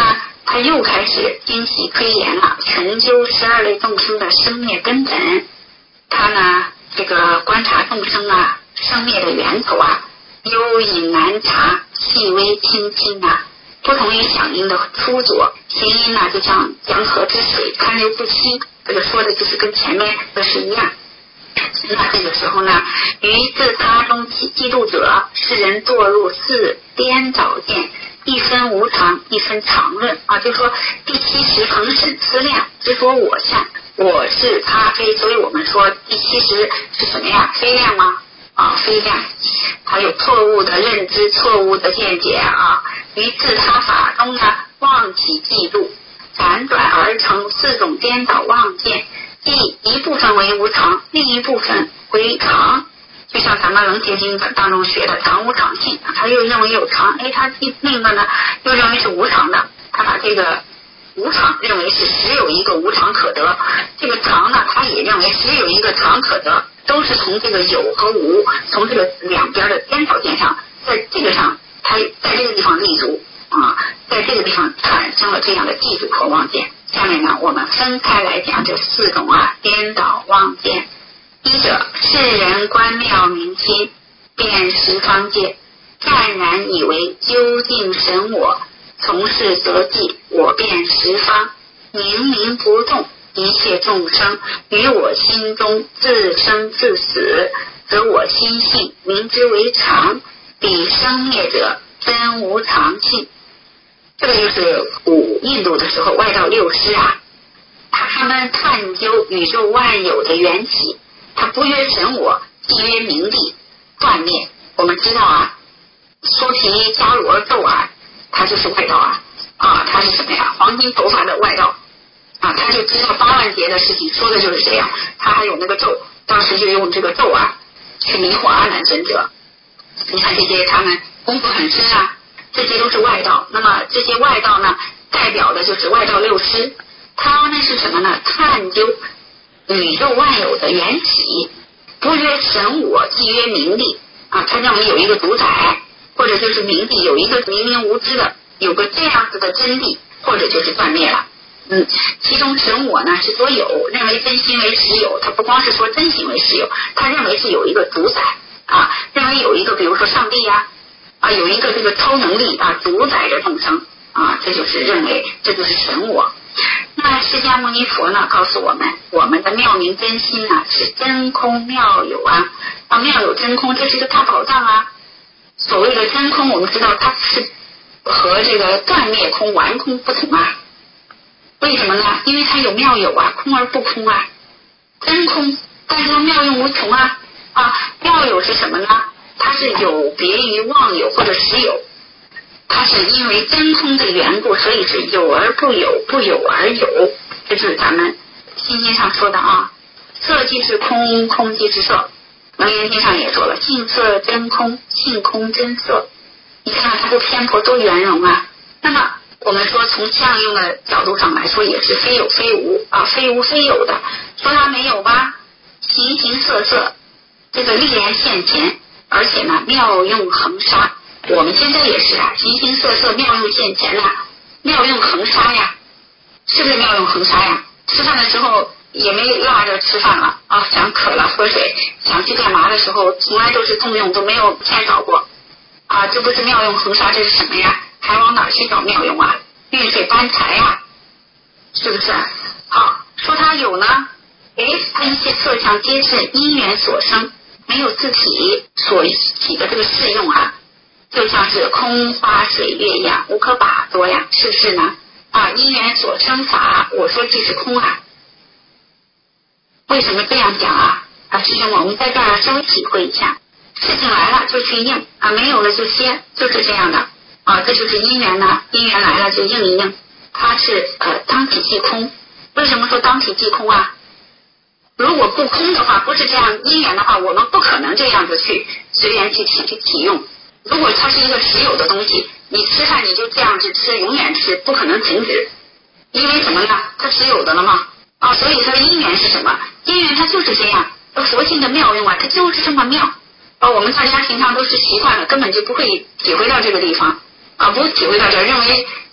他又开始精细推演了，穷究十二类众生的生灭根本。他呢，这个观察众生啊，生灭的源头啊，幽隐难察，细微清清啊，不同于响应的粗浊，行音呢就像江河之水，川流不息。这个说的就是跟前面的是一样。那这个时候呢，于自他中嫉妒者，世人堕入四颠倒见，一分无常，一分常论啊，就说第七识恒审思量，执着我相，我是他非，所以我们说第七识是什么呀？非量吗？啊，非量，还有错误的认知、错误的见解啊。于自他法中呢，妄起嫉妒，辗转而成四种颠倒妄见，即一部分为无常，另一部分为常。就像咱们楞严经当中学的常无常性，他又认为有常，哎，他另一个呢又认为是无常的，他把这个无常认为是只有一个无常可得，这个常呢他也认为只有一个常可得，都是从这个有和无，从这个两边的颠倒见上，在这个上他在这个地方立足啊，在这个地方产生了这样的嫉妒和妄见。下面呢我们分开来讲这四种啊颠倒妄见。一者，世人观妙明心，辨十方界，湛然以为究竟神我，从事则记，我辨十方，冥冥不动，一切众生于我心中自生自死，则我心性明之为常，彼生灭者真无常性。这个就是古印度的时候外道六师啊，他们探究宇宙万有的缘起，他不约神我，即约名利，断灭。我们知道啊，苏提迦罗咒啊，他就是外道啊，啊，他是什么呀？黄金头发的外道啊，他就知道八万劫的事情，说的就是这样。他还有那个咒，当时就用这个咒啊去迷惑阿难尊者。你看这些他们功夫很深啊，这些都是外道。那么这些外道呢，代表的就是外道六师，他们是什么呢？探究宇宙万有的缘起，不约神我，即约名利啊，他认为有一个主宰，或者就是名利，有一个明明无知的，有个这样子的真理，或者就是断灭了。嗯，其中神我呢是所有，认为真心为实有，他不光是说真心为实有，他认为是有一个主宰啊，认为有一个比如说上帝呀 啊, 啊，有一个这个超能力啊，主宰着众生啊，这就是认为这就是神我。那释迦牟尼佛呢告诉我们，我们的妙明真心啊是真空妙有啊，啊妙有真空，这是一个大宝藏啊。所谓的真空，我们知道它是和这个断灭空、完空不同啊。为什么呢？因为它有妙有啊，空而不空啊。真空，但是它妙用无穷啊。啊，妙有是什么呢？它是有别于妄有或者实有。它是因为真空的缘故，所以是有而不有，不有而有。这是咱们心经上说的啊，色即是空，空即是色。楞严经上也说了，性色真空，性空真色。你看它不偏颇，多圆融啊。那么我们说从相用的角度上来说，也是非有非无啊，非无非有的。说它没有吧，形形色色，这个历然现前，而且呢妙用恒沙。我们现在也是啊，形形色色，妙用现前啊，妙用恒沙呀，是不是妙用恒沙呀？吃饭的时候也没落着吃饭了啊，想渴了喝水，想去干嘛的时候，从来都是动用，都没有减少过啊，这不是妙用恒沙，这是什么呀？还往哪去找妙用啊？运水搬柴呀，是不是？好，说它有呢，诶，它一切色相皆是因缘所生，没有自体所起的这个适用啊。就像是空花水月一样，无可把捉呀，是不是呢？啊，因缘所生法，我说即是空啊。为什么这样讲啊？啊，师兄，我们在这儿稍微体会一下，事情来了就去应啊，没有了就歇，就是这样的啊，这就是因缘呢，因缘来了就应一应，它是呃当体即空。为什么说当体即空啊？如果不空的话，不是这样因缘的话，我们不可能这样子去随缘去体去体用。如果它是一个实有的东西，你吃饭你就这样去吃，永远吃，不可能停止。因为什么呢？它实有的了嘛。啊，所以它的因缘是什么？因缘它就是这样，佛性的妙用啊，它就是这么妙。啊，我们大家平常都是习惯了，根本就不会体会到这个地方啊，不体会到这儿，认为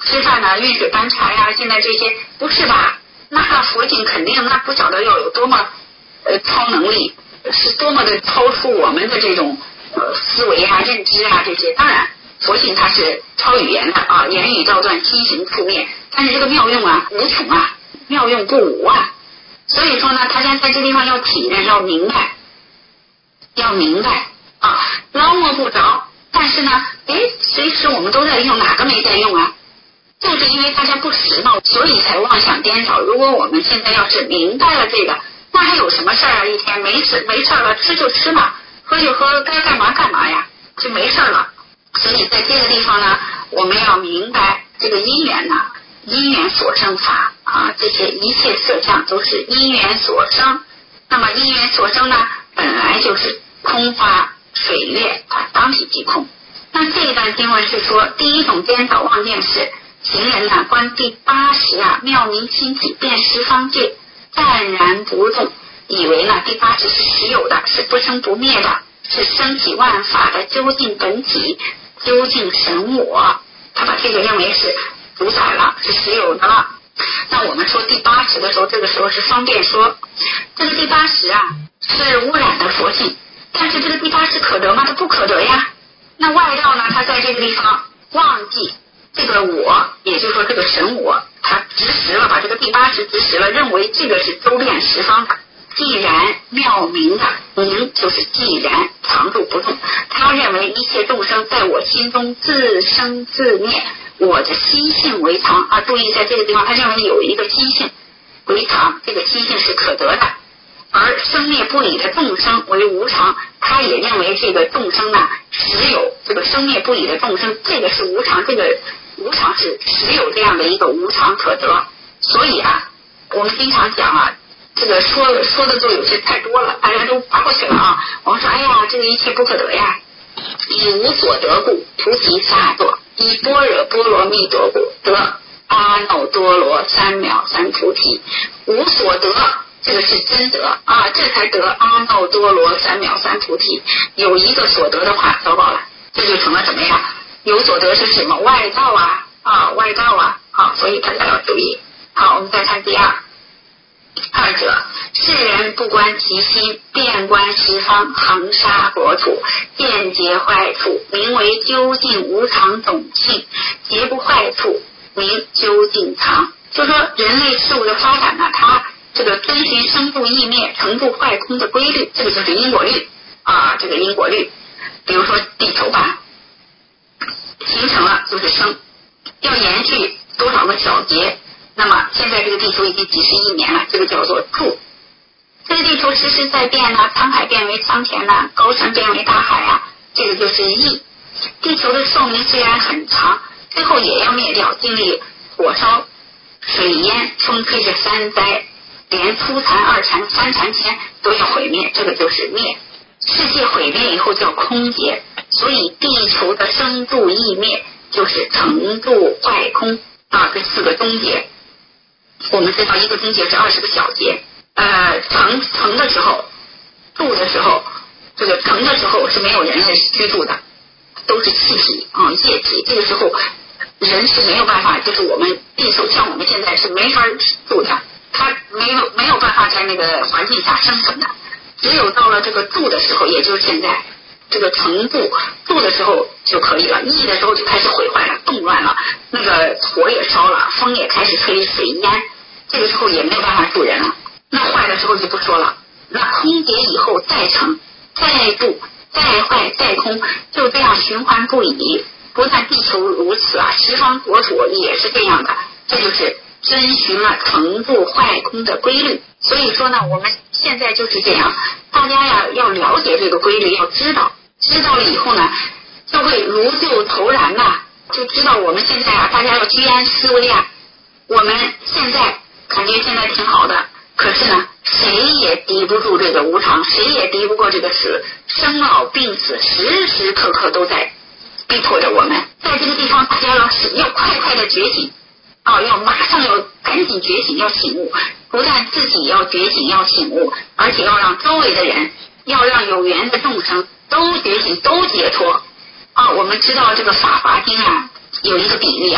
吃饭啊、运水搬茶呀、啊，现在这些不是吧？那佛境肯定那不晓得要有多么呃超能力，是多么的超出我们的这种呃思维啊、认知啊这些。当然，佛性它是超语言的啊，言语道断，心行处灭。但是这个妙用啊，无穷啊，妙用不无啊。所以说呢，大家在这地方要体认，要明白，要明白啊，捞摸不着。但是呢，哎，随时我们都在用，哪个没在用啊？就是因为大家不识嘛，所以才妄想颠倒。如果我们现在要是明白了这个，那还有什么事儿啊？一天没事没事了，吃就吃嘛，喝就喝，该干嘛干嘛呀，就没事了。所以在这个地方呢，我们要明白这个因缘呢，因缘所生法啊，这些一切色相都是因缘所生。那么因缘所生呢，本来就是空花水月，它当体即空。那这一段经文是说，第一种颠倒妄见是行人呢观第八识啊，妙明心体辨识方界，暂然不动，以为呢第八识是实有的，是不生不灭的，是升起万法的究竟本体，究竟神我。他把这个认为是主宰了，是实有的了。那我们说第八识的时候，这个时候是方便说，这个第八识啊是污染的佛性，但是这个第八识可得吗？它不可得呀。那外道呢，他在这个地方忘记这个我，也就是说这个神我，他执实了，把这个第八识执实了，认为这个是周遍十方的，既然妙明的，明就是既然常住不动。他认为一切众生在我心中自生自灭，我的心性为常啊。注意在这个地方，他认为有一个心性为常，这个心性是可得的。而生灭不已的众生为无常，他也认为这个众生呢实有这个生灭不已的众生，这个是无常，这个无常是实有这样的一个无常可得。所以啊，我们经常讲啊，这个说说的就有些太多了，大家都爬过去了啊。我们说，哎呀，这个一切不可得呀，以无所得故，菩提萨埵，以般若波罗蜜多故，得阿耨多罗三藐三菩提。无所得，这个是真得啊，这才得阿耨多罗三藐三菩提。有一个所得的话，糟糕了，这就成了怎么样？有所得是什么？外道啊啊，外道啊啊，所以大家要注意。好，我们再看第二。二者，世人不观其心，遍观十方，恒沙国土，见皆坏处，名为究竟无常总性；皆不坏处，名究竟常。就说人类事物的发展呢，它这个遵循生住异灭、成住坏空的规律，这个就是因果律啊，这个因果律。比如说地球吧，形成了就是生，要延续多少个小节。那么现在这个地球已经几十亿年了，这个叫做住。这个地球时时在变啊，沧海变为桑田啊，高山变为大海啊，这个就是易。地球的寿命虽然很长，最后也要灭掉，经历火烧、水淹、风吹着三灾，连初禅、二禅、三禅天都要毁灭，这个就是灭。世界毁灭以后叫空劫，所以地球的生住异灭就是成住坏空啊，这四个终结。我们知道一个中节是二十个小节，呃，成成的时候，住的时候，这个成的时候是没有人类居住的，都是气体啊、液体。这个时候人是没有办法，就是我们地球像我们现在是没法住的，它没有没有办法在那个环境下生存的。只有到了这个住的时候，也就是现在这个成住住的时候就可以了，易的时候就开始毁坏了，动乱了，那个火也烧了，风也开始吹，水淹，这个时候也没有办法住人了。那坏的时候就不说了，那空劫以后再成，再住，再坏，再空，就这样循环不已。不但地球如此啊，十方国土也是这样的，这就是遵循了成住坏空的规律。所以说呢，我们现在就是这样，大家呀要了解这个规律，要知道，知道了以后呢，就会如就投然呐、啊，就知道我们现在啊，大家要居安思危啊。我们现在感觉现在挺好的，可是呢，谁也敌不住这个无常，谁也敌不过这个死，生老病死时时刻刻都在逼迫着我们。在这个地方，大家要要快快的觉醒啊，要马上要赶紧觉醒，要醒悟。不但自己要觉醒要醒悟，而且要让周围的人，要让有缘的众生都觉醒都解脱啊。我们知道这个法华经啊有一个比喻啊，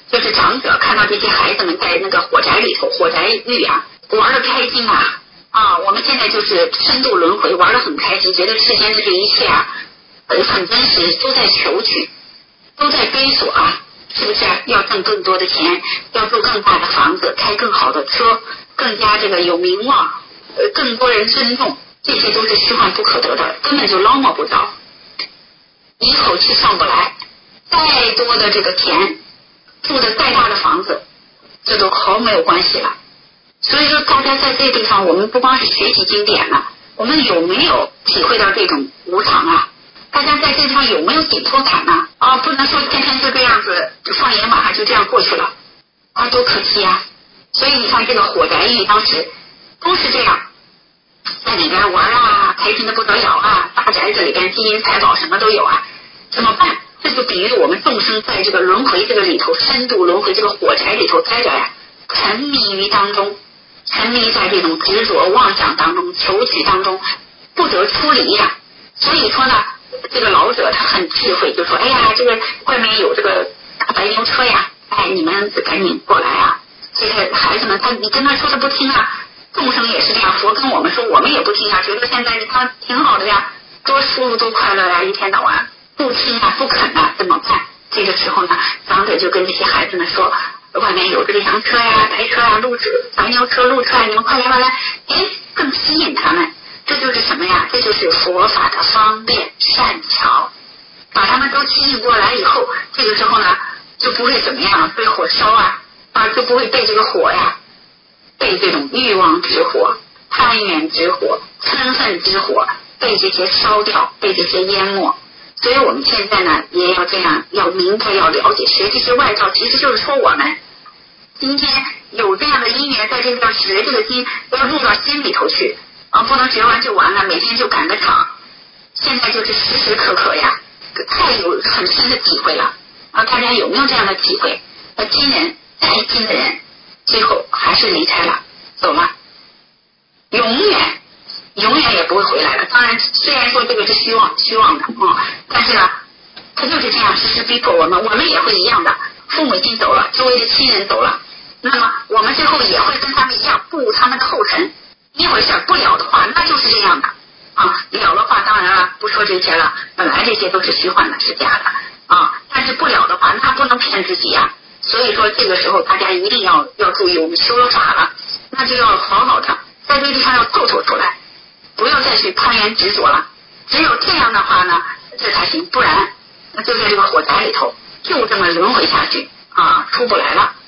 就是长者看到这些孩子们在那个火宅里头，火宅狱啊，玩得开心啊啊！我们现在就是深度轮回，玩得很开心，觉得世间的这一切啊，呃，很真实，都在求取，都在追索啊，是不是啊？要挣更多的钱，要住更大的房子，开更好的车，更加这个有名望，呃，更多人尊重，这些都是虚幻不可得的，根本就捞摸不着，一口气上不来。再多的这个钱，住的再大的房子，这都毫没有关系了。所以说大家在这个地方，我们不光是学习经典了，我们有没有体会到这种无常啊？大家在这地方有没有解脱感呢？啊，不能说天天这个样子放眼马上就这样过去了啊，多可惜啊！所以你看这个火宅狱当时都是这样，在里边玩啊，开心的不得了啊，大宅子里边金银财宝什么都有啊，怎么办？这就比喻我们众生在这个轮回这个里头，深度轮回这个火宅里头待着呀，沉迷于当中，沉迷在这种执着妄想当中，求取当中，不得出离呀。所以说呢，这个老者他很智慧，就说：“哎呀，这个外面有这个大白牛车呀，哎，你们赶紧过来啊！”这个孩子们，他你跟他说他不听啊，众生也是这样，佛跟我们说，我们也不听啊，觉得现在你看挺好的呀，多舒服多快乐呀，一天到晚。不听啊，不肯啊，怎么办？这个时候呢，长者就跟这些孩子们说，外面有这个洋车呀、白车呀、路车、白牛车、路车呀，你们快来快来！哎，更吸引他们。这就是什么呀？这就是佛法的方便善巧，把他们都吸引过来以后，这个时候呢，就不会怎么样被火烧啊啊，就不会被这个火呀，被这种欲望之火、贪缘之火、嗔恨之火被这些烧掉，被这些淹没。所以我们现在呢，也要这样，要明白，要了解，学这些外道，其实就是说我们今天有这样的因缘，在这个学这个经，要入到心里头去啊，不能学完就完了，每天就赶个场。现在就是时时刻刻呀，太有很深的体会了啊！大家有没有这样的体会？那亲人再亲的人，最后还是离开了，走了，永远。永远也不会回来的。当然，虽然说这个是虚妄虚妄的啊、嗯，但是呢，他就是这样时时逼迫我们，我们也会一样的。父母亲走了，周围的亲人走了，那么我们最后也会跟他们一样步他们的后尘。一回事不了的话，那就是这样的啊。了的话，当然了，不说这些了，本来这些都是虚幻的，是假的啊。但是不了的话，那不能骗自己呀。所以说，这个时候大家一定要要注意，我们修了法了，那就要好好的在这个地方要透透出来。不要再去攀缘执着了，只有这样的话呢，这才行，不然就在这个火灾里头就这么轮回下去啊，出不来了。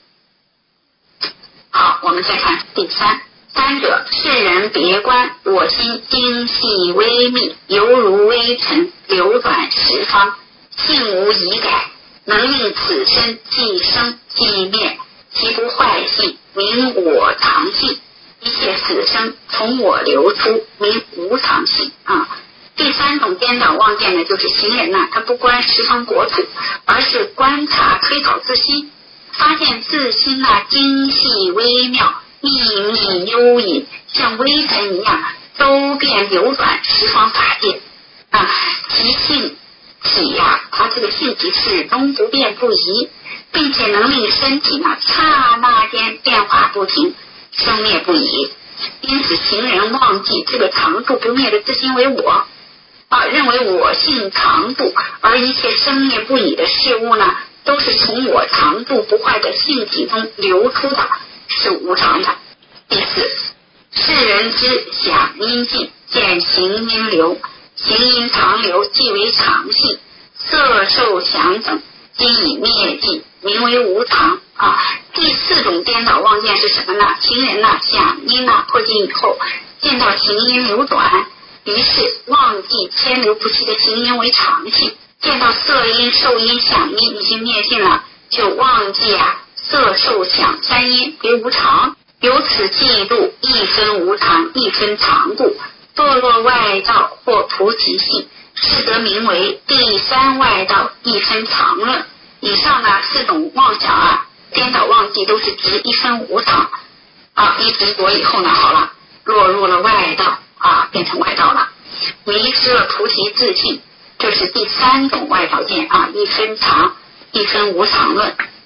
好，我们再看第三，三者世人别观，我心精细微密，犹如微尘流转十方，性无疑改，能令此身既生既灭，其不坏性，名我常性。一切死生从我流出，名无常性啊。第三种颠倒妄见呢，就是行人呢、啊，他不观十方国土，而是观察推导自心，发现自心呢、啊、精细微妙、秘密幽隐，像微尘一样周遍流转十方法界啊。其性体呀、啊，它这个性体始终不变不移，并且能令身体呢刹那间变化不停，生灭不已。因此行人忘记这个常住不灭的自心为我啊，认为我性常住，而一切生灭不已的事物呢，都是从我常住不坏的性体中流出的，是无常的。第四，世人之想因尽，见行因流，行因常流，即为常性，色受想等今已灭尽，名为无常啊。第四种颠倒妄见是什么呢？行人呢，想因呢破尽以后，见到行因流转，于是忘记牵流不息的行因为常性，见到色因、受因、想因已经灭尽了，就忘记啊色、受、想三因为无常，由此嫉妒一分无常，一分常故，堕落外道或菩提性，是得名为第三外道一分常论。以上呢四种妄想啊，颠倒忘记都是指一分无常啊，一执着以后呢，好了，落入了外道啊，变成外道了，迷失了菩提自性，这是第三种外道见啊，一分常，一分无常论。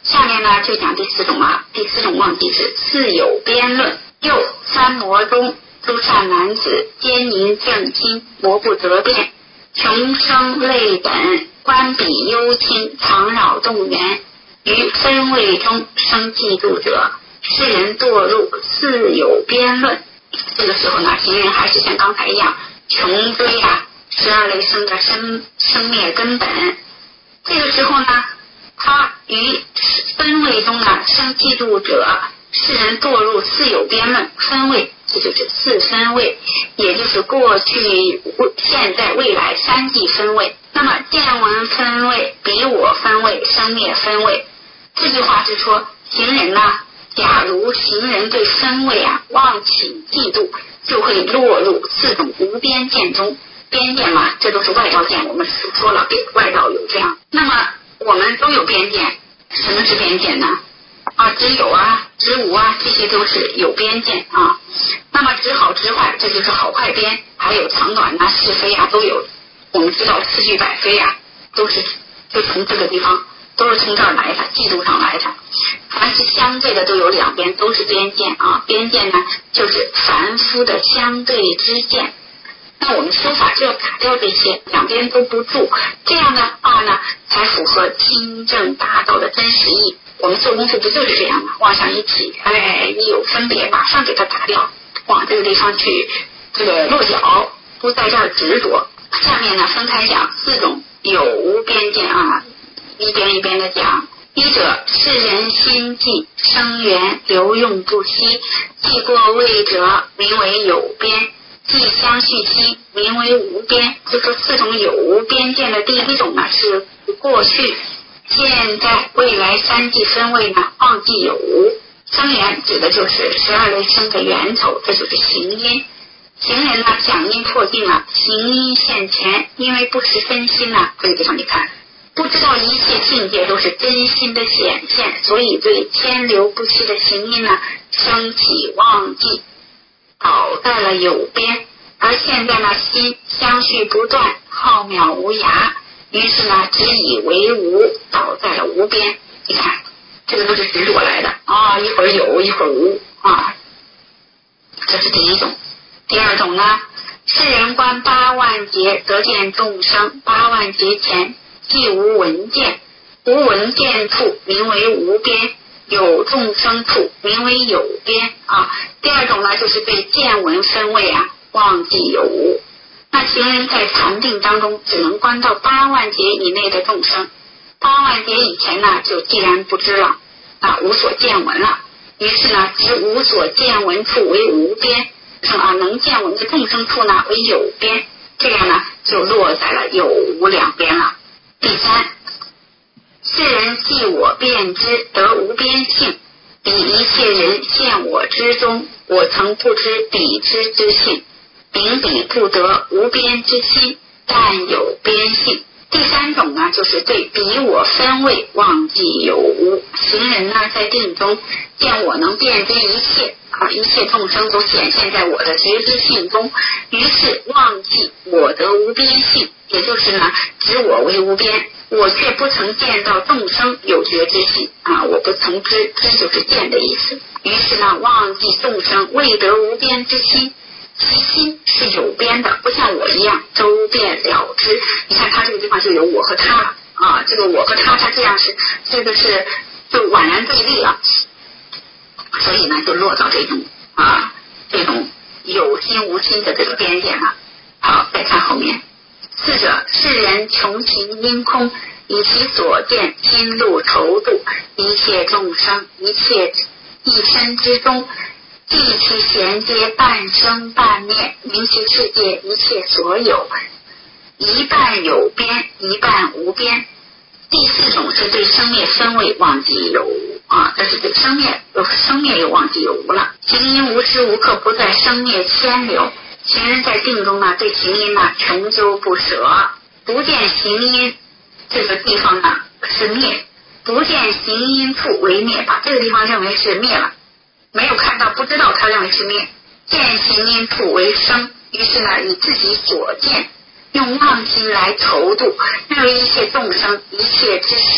下面呢就讲第四种了。第四种忘记是自有边论。又三魔中，诸善男子奸淫正心，魔不得辩，穷生类本，官比幽亲，藏扰动员，于分位中生嫉妒者，世人堕入自有边论。这个时候呢，行人还是像刚才一样穷追啊十二类生的生生灭根本。这个时候呢，他于分位中呢生嫉妒者，世人堕入自有边论。分位这就是四分位，也就是过去现在未来三际分位。那么见闻分位、彼我分位、生灭分位，这句话是说行人呢，假如行人对分位啊忘起嫉妒，就会落入四种无边见中。边界嘛，这都是外道见，我们说了外道有这样。那么我们都有边界，什么是边界呢？啊，知有啊，知无啊，这些都是有边界啊。那么知好知坏，这就是好坏边，还有长短啊、是非啊都有。我们知道次序百非啊，都是就从这个地方，都是从这儿来的，嫉妒上来的。凡是相对的都有两边，都是边界啊。边界呢，就是凡夫的相对之见。那我们修法就要打掉这些，两边都不住，这样的话呢，才符合清正大道的真实意。我们做功夫不就是这样吗？往上一起，哎，一有分别，马上给它打掉，往这个地方去，这个落脚，不在这儿执着。下面呢，分开讲四种有无边界啊，一边一边的讲。一者，世人心计生源流用不息，既过位者，名为有边。既相续期，名为无边。这个四种有无边界的第一种呢是过去、现在、未来三际分位呢忘记有无。生源指的就是十二类生的源头，这就是行因。行人呢讲因破尽了，行因现前，因为不识分心呢，这个地方你看，不知道一切境界都是真心的显现，所以对牵流不息的行因呢升起忘记，倒在了有边。而现在呢，心相续不断，浩渺无涯，于是呢，只以为无，倒在了无边。你看，这个都是执着来的啊，一会儿有，一会儿无啊，这是第一种。第二种呢，世人观八万劫，得见众生。八万劫前，既无闻见，无闻见处，名为无边。有众生处，名为有边啊。第二种呢，就是对见闻分位啊忘记有无。那行人在禅定当中只能观到八万劫以内的众生，八万劫以前呢就既然不知了啊，无所见闻了，于是呢执无所见闻处为无边，啊能见闻的众生处呢为有边，这样呢就落在了有无两边了。第三，世人系我辨知，得无边性，彼一切人现我之中，我曾不知彼之之性，秉彼不得无边之心，但有边性。第三种呢，就是对彼我分位忘记有无。行人呢在定中见我能辨知一切啊，一切众生都显现在我的觉知性中，于是忘记我得无边性，也就是呢指我为无边，我却不曾见到众生有觉知性啊，我不曾知，知就是见的意思。于是呢忘记众生未得无边之心，其心是有边的，不像我一样周遍了知。你看他这个地方就有我和他啊，这个我和他，他这样是这个是就宛然对立了，所以呢就落到这种啊这种有心无心的这个边界了。好，再看后面。四者，世人穷行因空，以其所见心路筹度，一切众生一切一身之中，记其衔接半生半灭，明其世界一切所有，一半有边，一半无边。第四种是对生灭分位忘记有无啊，这是对生灭生灭又忘记有无了。行因无时无刻不在生灭牵流，行人在定中呢对行因呢穷究不舍，不见行因这个地方呢是灭，不见行因处为灭，把这个地方认为是灭了，没有看到不知道，他认为是灭。见行因处为生，于是呢以自己所见用妄心来筹度，认为一切众生一切之事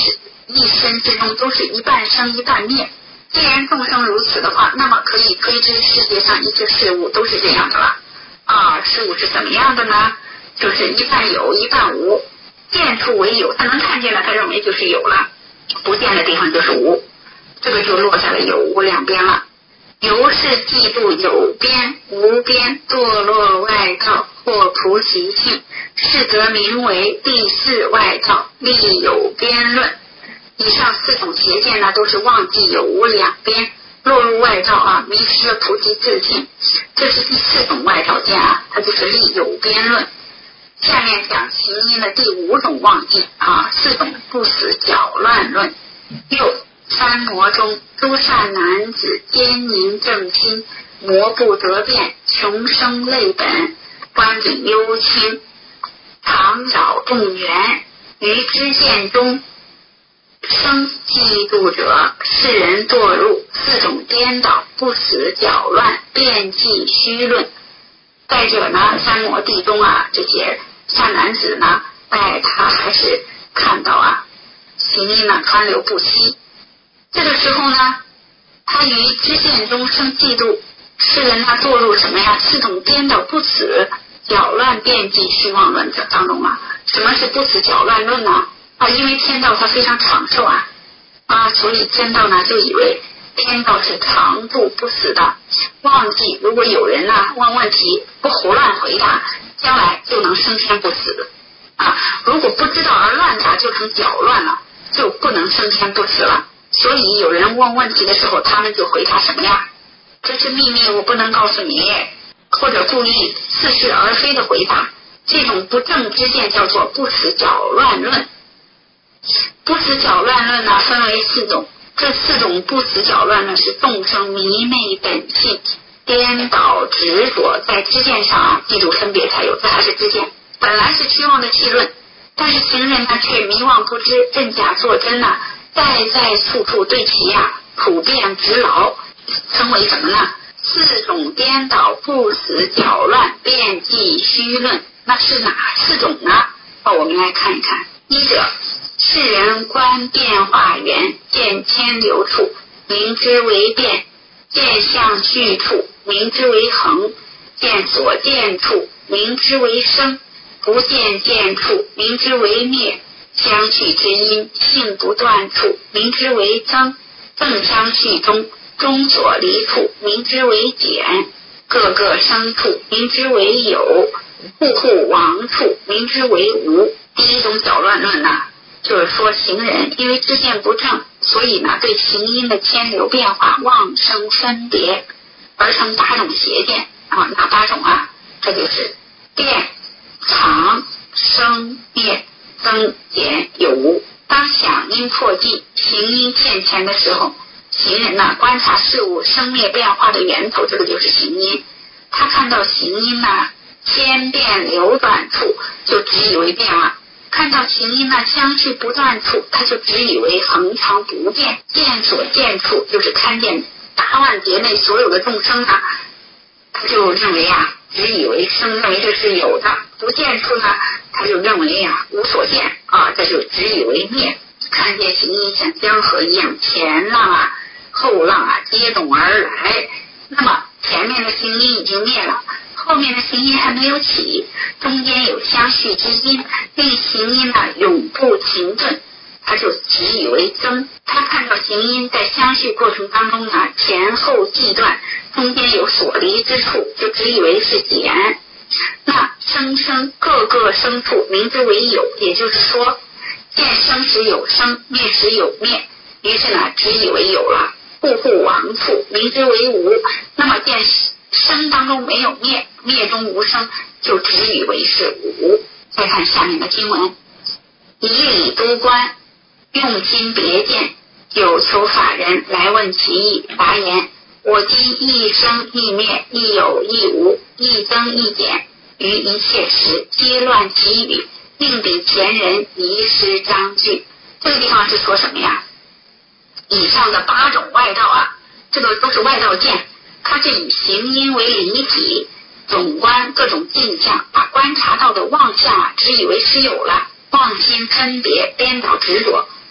一身之中都是一半生一半灭。既然众生如此的话，那么可以推知世界上一切事物都是这样的了。啊，事物是怎么样的呢？就是一半有一半无，见处为有，他能看见了，他认为就是有了，不见的地方就是无，这个就落在了有无两边了。由是嫉妒有边无边，堕落外道或菩提性，是则名为第四外道，立有边论。以上四种邪见呢，都是忘记有无两边，落入外道啊，迷失了菩提自性。这是第四种外道见啊，它就是立有边论。下面讲行因的第五种忘记啊，四种不死搅乱论。六三魔中诸善男子奸淫正心，魔不得变，穷生类本，观景幽清，常扰动缘，于知见中生嫉妒者，世人堕入四种颠倒不死搅乱变计虚论。再者呢，三摩地中啊，这些善男子呢，哎，他还是看到啊行因呢川流不息，这个时候呢，他于知见中生嫉妒，世人呢堕入什么呀？四种颠倒不死搅乱变计虚妄论者当中啊。什么是不死搅乱论呢？啊，因为天道它非常长寿啊，啊，所以天道呢就以为天道是常住不死的，忘记如果有人呢问问题不胡乱回答，将来就能升天不死啊。如果不知道而乱答，就成搅乱了，就不能升天不死了。所以有人问问题的时候，他们就回答什么呀？这是秘密，我不能告诉你，或者故意似是而非的回答。这种不正之见叫做不死搅乱论。不死搅乱论呢，分为四种。这四种不死搅乱论是众生迷昧本性，颠倒执着在知见上啊，记住分别才有，这还是知见。本来是虚妄的气论，但是行人呢却迷妄不知，真假作真啊，再再处处对其啊普遍执牢，称为什么呢？四种颠倒不死搅乱变计虚论。那是哪四种呢？哦，我们来看一看。一者，世人观变化缘，见牵流处，明之为变；见相续处，明之为恒；见所见处，明之为生；不见见处，明之为灭；相续之因，性不断处，明之为增；正相续中，中所离处，明之为减；各个生处，明之为有；户户亡处，明之为无。第一种搅乱论呢，就是说行人因为知见不正，所以呢对行因的牵流变化妄生分别，而成八种邪见啊。哪八种啊？这就是变、常、生、灭、增、减、有无。当响因破迹，行因现前的时候，行人呢观察事物生灭变化的源头，这个就是行因。他看到行因呢千变流转处，就只以为变了；看到行因呢相续不断处，他就只以为恒常不变；见所见处，就是看见大万劫内所有的众生啊，他就认为啊只以为生，认为这是有的；不见处呢，他就认为啊无所见啊，这就只以为灭。看见行因像江河一样，前浪啊后浪啊接踵而来，那么前面的行因已经灭了，后面的行因还没有起，中间有相续之因，令行因呢永不停顿，他就只以为增。他看到行因在相续过程当中呢前后际断，中间有所离之处，就只以为是减。那生生各个生处，名之为有，也就是说见生时有生，灭时有灭，于是呢只以为有了。户户亡处，名之为无，那么见生当中没有灭，灭中无生，就只以为是无。再看下面的经文，以理都观，用心别见，有求法人来问其意，答言：我今亦生亦灭，亦有亦无，亦增亦减，于一切时皆乱其语，令彼前人遗失章句。这个地方是说什么呀？以上的八种外道啊，这个都是外道见，它是以行因为离体，总观各种镜像，把观察到的妄象啊，只以为是有了，妄心分别，颠倒执着，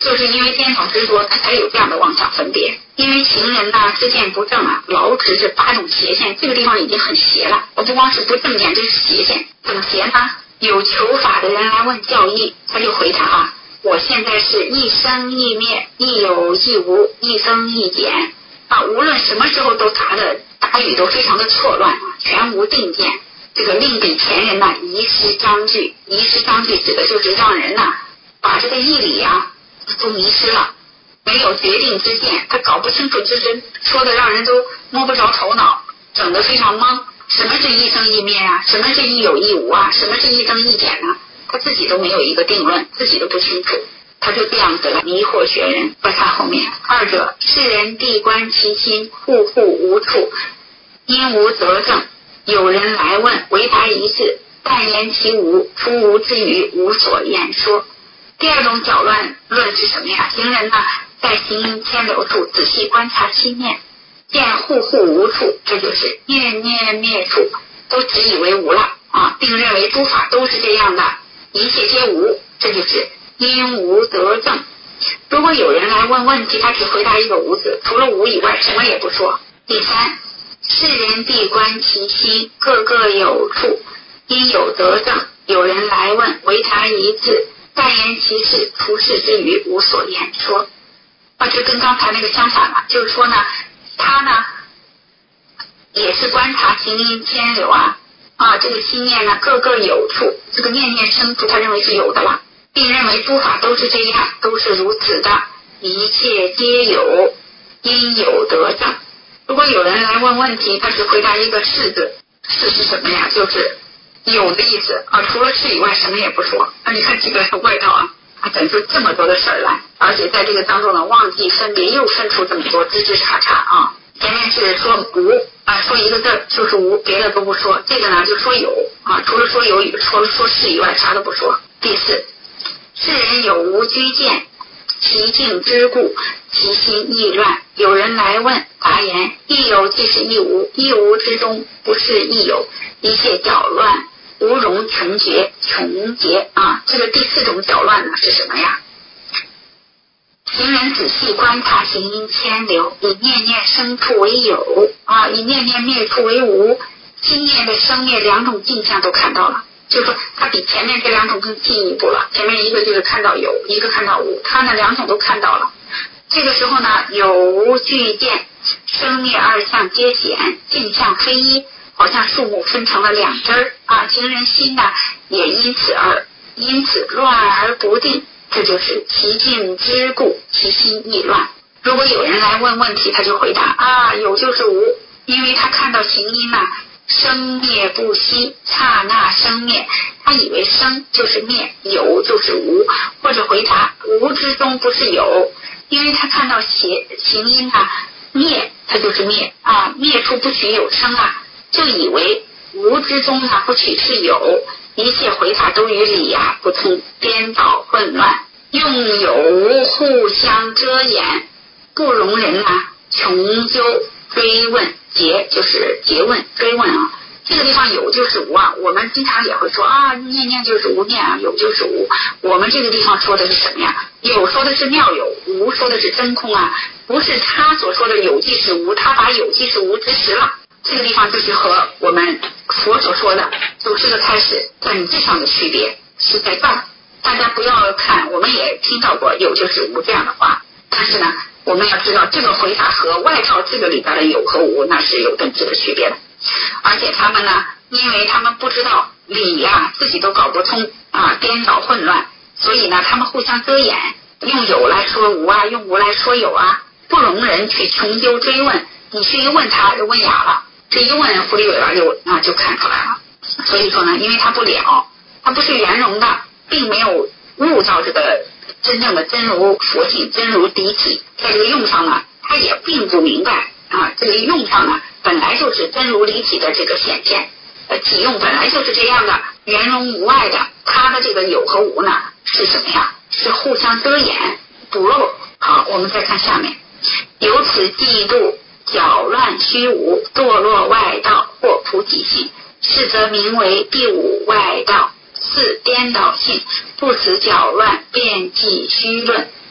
就是因为颠倒执着，他才有这样的妄想分别。因为情人呐、知见不正啊，劳持这八种邪见，这个地方已经很邪了。我不光是不正见，这是邪见。怎么邪呢？有求法的人来问教义，他就回答啊，我现在是一生一灭，一有一无，一增一减啊，无论什么时候都答的答语都非常的错乱，全无定见。这个令比前人呐、啊、遗失章句，遗失章句指的就是让人呐、啊、把这个义理啊都迷失了，没有决定之见，他搞不清楚，就是说的让人都摸不着头脑，整得非常懵。什么是一生一灭啊？什么是一有一无啊？什么是一增一减呢？他自己都没有一个定论，自己都不清楚，他就这样子了，迷惑学人。在他后面，二者世人闭关其心，户户无处，因无则正。有人来问，唯答一字，但言其无，出无之语，无所言说。第二种搅乱论是什么呀？行人呢，在行音牵流处仔细观察心念，见户户无处，这就是念念灭处，都只以为无了啊，并认为诸法都是这样的，一切皆无，这就是因无得正。如果有人来问问题，他只回答一个无字，除了无以外什么也不说。第三，世人闭关其心，各各有处，因有得正。有人来问，唯答一字，但言其事，出世之语，无所言说。啊，这跟刚才那个相反了，就是说呢，他呢也是观察行音牵流啊，啊，这个心念呢各个有处，这个念念生处，他认为是有的了，并认为诸法都是这样，都是如此的，一切皆有，因有得正。如果有人来问问题，他只回答一个是字，是是什么呀？就是有的意思啊，除了是以外什么也不说啊。你看这个外道啊，他整出这么多的事儿来，而且在这个当中呢，忘记分别，又分出这么多枝枝叉叉啊。前面是说无啊，说一个字就是无，别的都不说。这个呢就说有啊，除了说有，除了说是以外，啥都不说。第四，世人有无居见，其境之故，其心亦乱。有人来问，答言亦有即是亦无，亦无之中不是亦有，一切搅乱，无容穷绝，穷结啊。这个第四种搅乱呢是什么呀？行人仔细观察行音牵流，以念念生处为有啊，以念念灭处为无，心念的生灭两种镜像都看到了。就是说他比前面这两种更进一步了，前面一个就是看到有，一个看到无，他呢两种都看到了。这个时候呢，有无俱见，生灭二相皆显，镜像非一，好像树木分成了两枝儿啊，行人心呢也因此而因此乱而不定，这就是其境之故，其心亦乱。如果有人来问问题，他就回答啊，有就是无，因为他看到行音呢生灭不息，刹那生灭，他以为生就是灭，有就是无，或者回答无之中不是有，因为他看到行音啊灭，它就是灭啊，灭处不取有生啊，就以为无之中啊不取是有，一切回答都与理啊不通，颠倒混乱，用有无互相遮掩，不容人啊穷究追问。诘就是诘问追问啊，这个地方有就是无啊，我们经常也会说啊，念念就是无念啊，有就是无。我们这个地方说的是什么呀？有说的是妙有，无说的是真空啊，不是他所说的有即是无，他把有即是无执实了。这个地方就是和我们佛所说的就这个开始本质上的区别是在这儿。大家不要看，我们也听到过有就是无这样的话，但是呢我们要知道这个回答和外套这个里边的有和无那是有本质的区别的。而且他们呢，因为他们不知道理呀、啊，自己都搞不通啊，颠倒混乱，所以呢他们互相遮掩，用有来说无啊，用无来说有啊，不容人去穷究追问。你去一问他就问哑了，这一问狐狸尾巴就啊就看出来了。所以说呢，因为他不了，他不是圆融的，并没有悟到这个真正的真如佛性，真如离体，在这个用上呢他也并不明白啊，这个用上呢本来就是真如离体的这个显现，呃，体用本来就是这样的，圆融无碍的，它的这个有和无呢是什么呀？是互相遮掩补漏。好，我们再看下面，由此嫉妒搅乱虚无，堕落外道或菩提性，是则名为第五外道。四颠倒性，不此搅乱，便即虚论，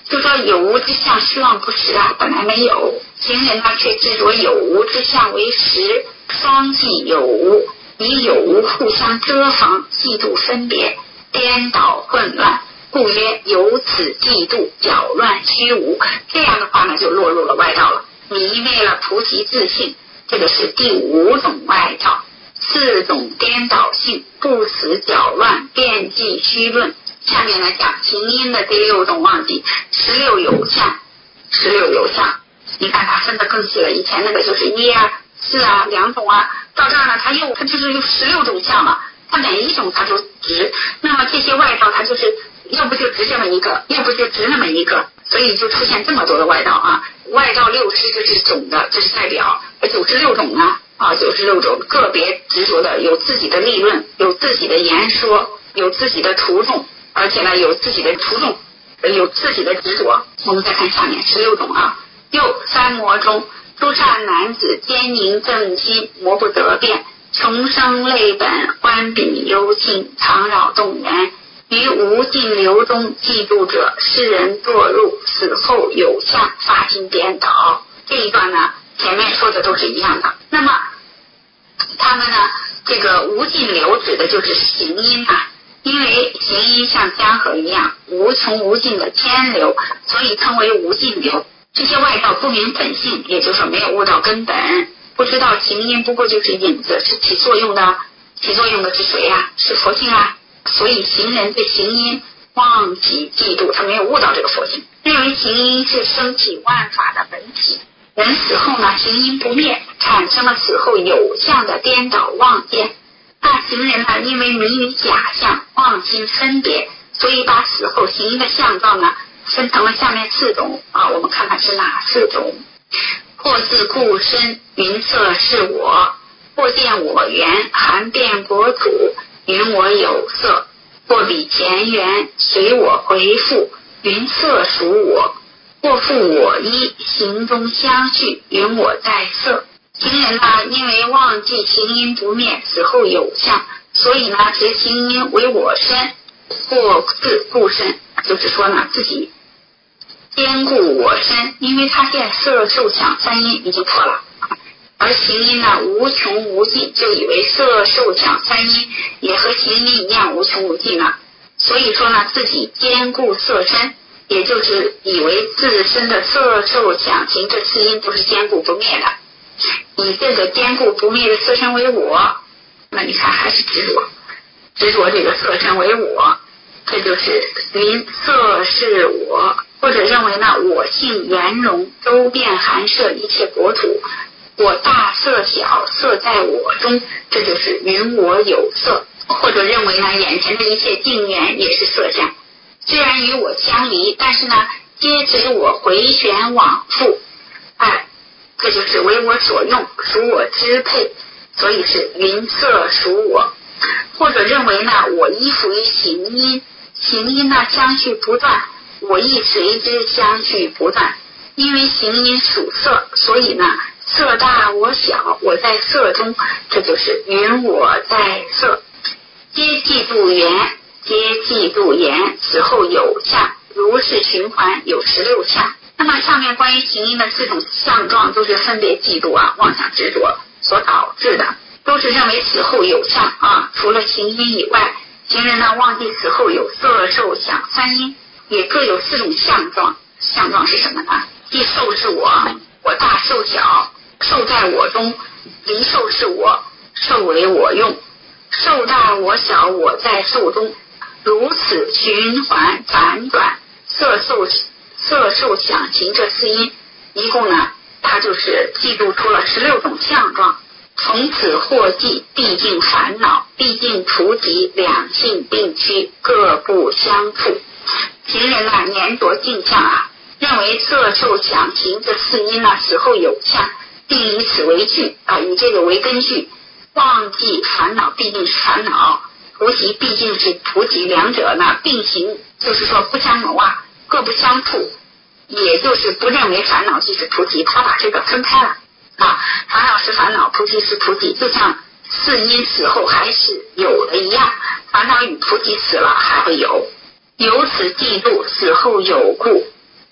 就说有无之相虚妄不实啊，本来没有，行人呢却执着有无之相为实，双既有无，以有无互相遮防，嫉妒分别，颠倒混乱，故曰由此嫉妒搅乱虚无。这样的话呢，就落入了外道了，迷昧了菩提自性，这个是第五种外道。四种颠倒性，不死搅乱，遍计虚论。下面来讲行因的第六种忘记，十六有相，十六有相，你看它分得更细了，以前那个就是一啊、四啊、两种啊，到这儿呢，它又它就是有十六种相了，它每一种它都值。那么这些外道，它就是要不就值这么一个，要不就值那么一个，所以就出现这么多的外道啊。外道六师这是总的，这是代表，而九十六种呢啊，九十六种个别执着的，有自己的立论，有自己的言说，有自己的途众，而且呢有自己的途众，有自己的执着。我们再看下面十六种啊。又三魔中，诸善男子坚宁正心，魔不得变，穷生泪本，欢秉幽静，常扰动人，于无尽流中嫉妒者，世人堕入，死后有相，发心颠倒。这一段呢前面说的都是一样的。那么他们呢，这个无尽流指的就是行因啊，因为行因像江河一样无穷无尽的天流，所以称为无尽流。这些外道不明本性，也就是说没有悟到根本，不知道行因不过就是影子，是起作用的，起作用的是谁啊？是佛性啊。所以行人对行因忘记嫉妒，他没有悟到这个佛性，认为行因是升起万法的本体。人死后呢，行因不灭，产生了死后有相的颠倒妄见。那行人呢，因为迷于假象，妄心分别，所以把死后行因的相状呢分成了下面四种啊，我们看看是哪四种。或自故身，云色是我；或见我缘，含遍国土，云我有色；或比前缘，随我回复，云色属我；或复我一，行中相续，云我在色。行人呢，因为忘记行因不灭，死后有相，所以呢执行因为我身，或自故身，就是说呢自己兼顾我身，因为他见色受想三因已经破了，而行因呢无穷无尽，就以为色受想三因也和行因一样无穷无尽了，所以说呢自己兼顾色身，也就是以为自身的色受想行这四因都是坚固不灭的，以这个坚固不灭的色身为我，那你看还是执着，执着这个色身为我，这就是云色是我，或者认为呢我性圆融，周遍含摄一切国土，我大色小，色在我中，这就是云我有色。或者认为呢眼前的一切境缘也是色相，虽然与我相离，但是呢皆指我回旋往复，哎，这就是为我所用，属我支配，所以是云色属我。或者认为呢我依附于行因，行因呢相续不断，我亦随之相续不断，因为行因属色，所以呢色大我小，我在色中，这就是云我在色。皆嫉妒缘，皆嫉妒言，死后有相，如是循环，有十六相。那么上面关于行因的四种相状都是分别嫉妒啊、妄想执着所导致的，都是认为死后有相啊。除了行因以外，行人呢忘记死后有色受想三因，也各有四种相状。相状是什么呢？即受是我，我大受小，受在我中，离受是我，受为我用，受大我小，我在受中，如此循环反转，色受色受想行这四因，一共呢它就是记录出了十六种相状。从此获记，毕竟烦恼，毕竟除疾，两性并驱，各不相处。行人呢粘着镜像啊，认为色受想行这四因呢死后有相，并以此为据啊，以这个为根据，忘记烦恼毕竟是烦恼，除疾毕竟是除疾，两者呢并行，就是说不相谋啊，各不相处，也就是不认为烦恼即是菩提，他把这个分开了啊，烦恼是烦恼，菩提是菩提，就像四因死后还是有的一样，烦恼与菩提死了还会有，由此嫉妒死后有故，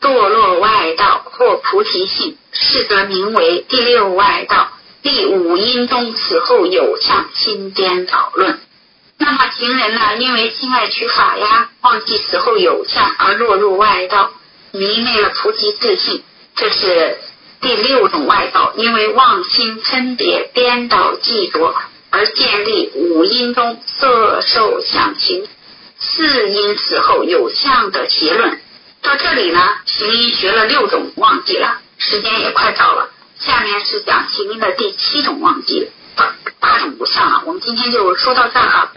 堕落外道或菩提性，是则名为第六外道。第五因中此后有相心颠倒论。那么行人呢，因为心爱取法呀，忘记死后有相而落入外道，迷昧了菩提自性，这是第六种外道。因为妄心分别颠倒记着而建立五因中色受想行四因死后有相的结论。到这里呢，行因学了六种忘记了，时间也快到了，下面是讲行因的第七种忘记，八种不相了。我们今天就说到这儿啊。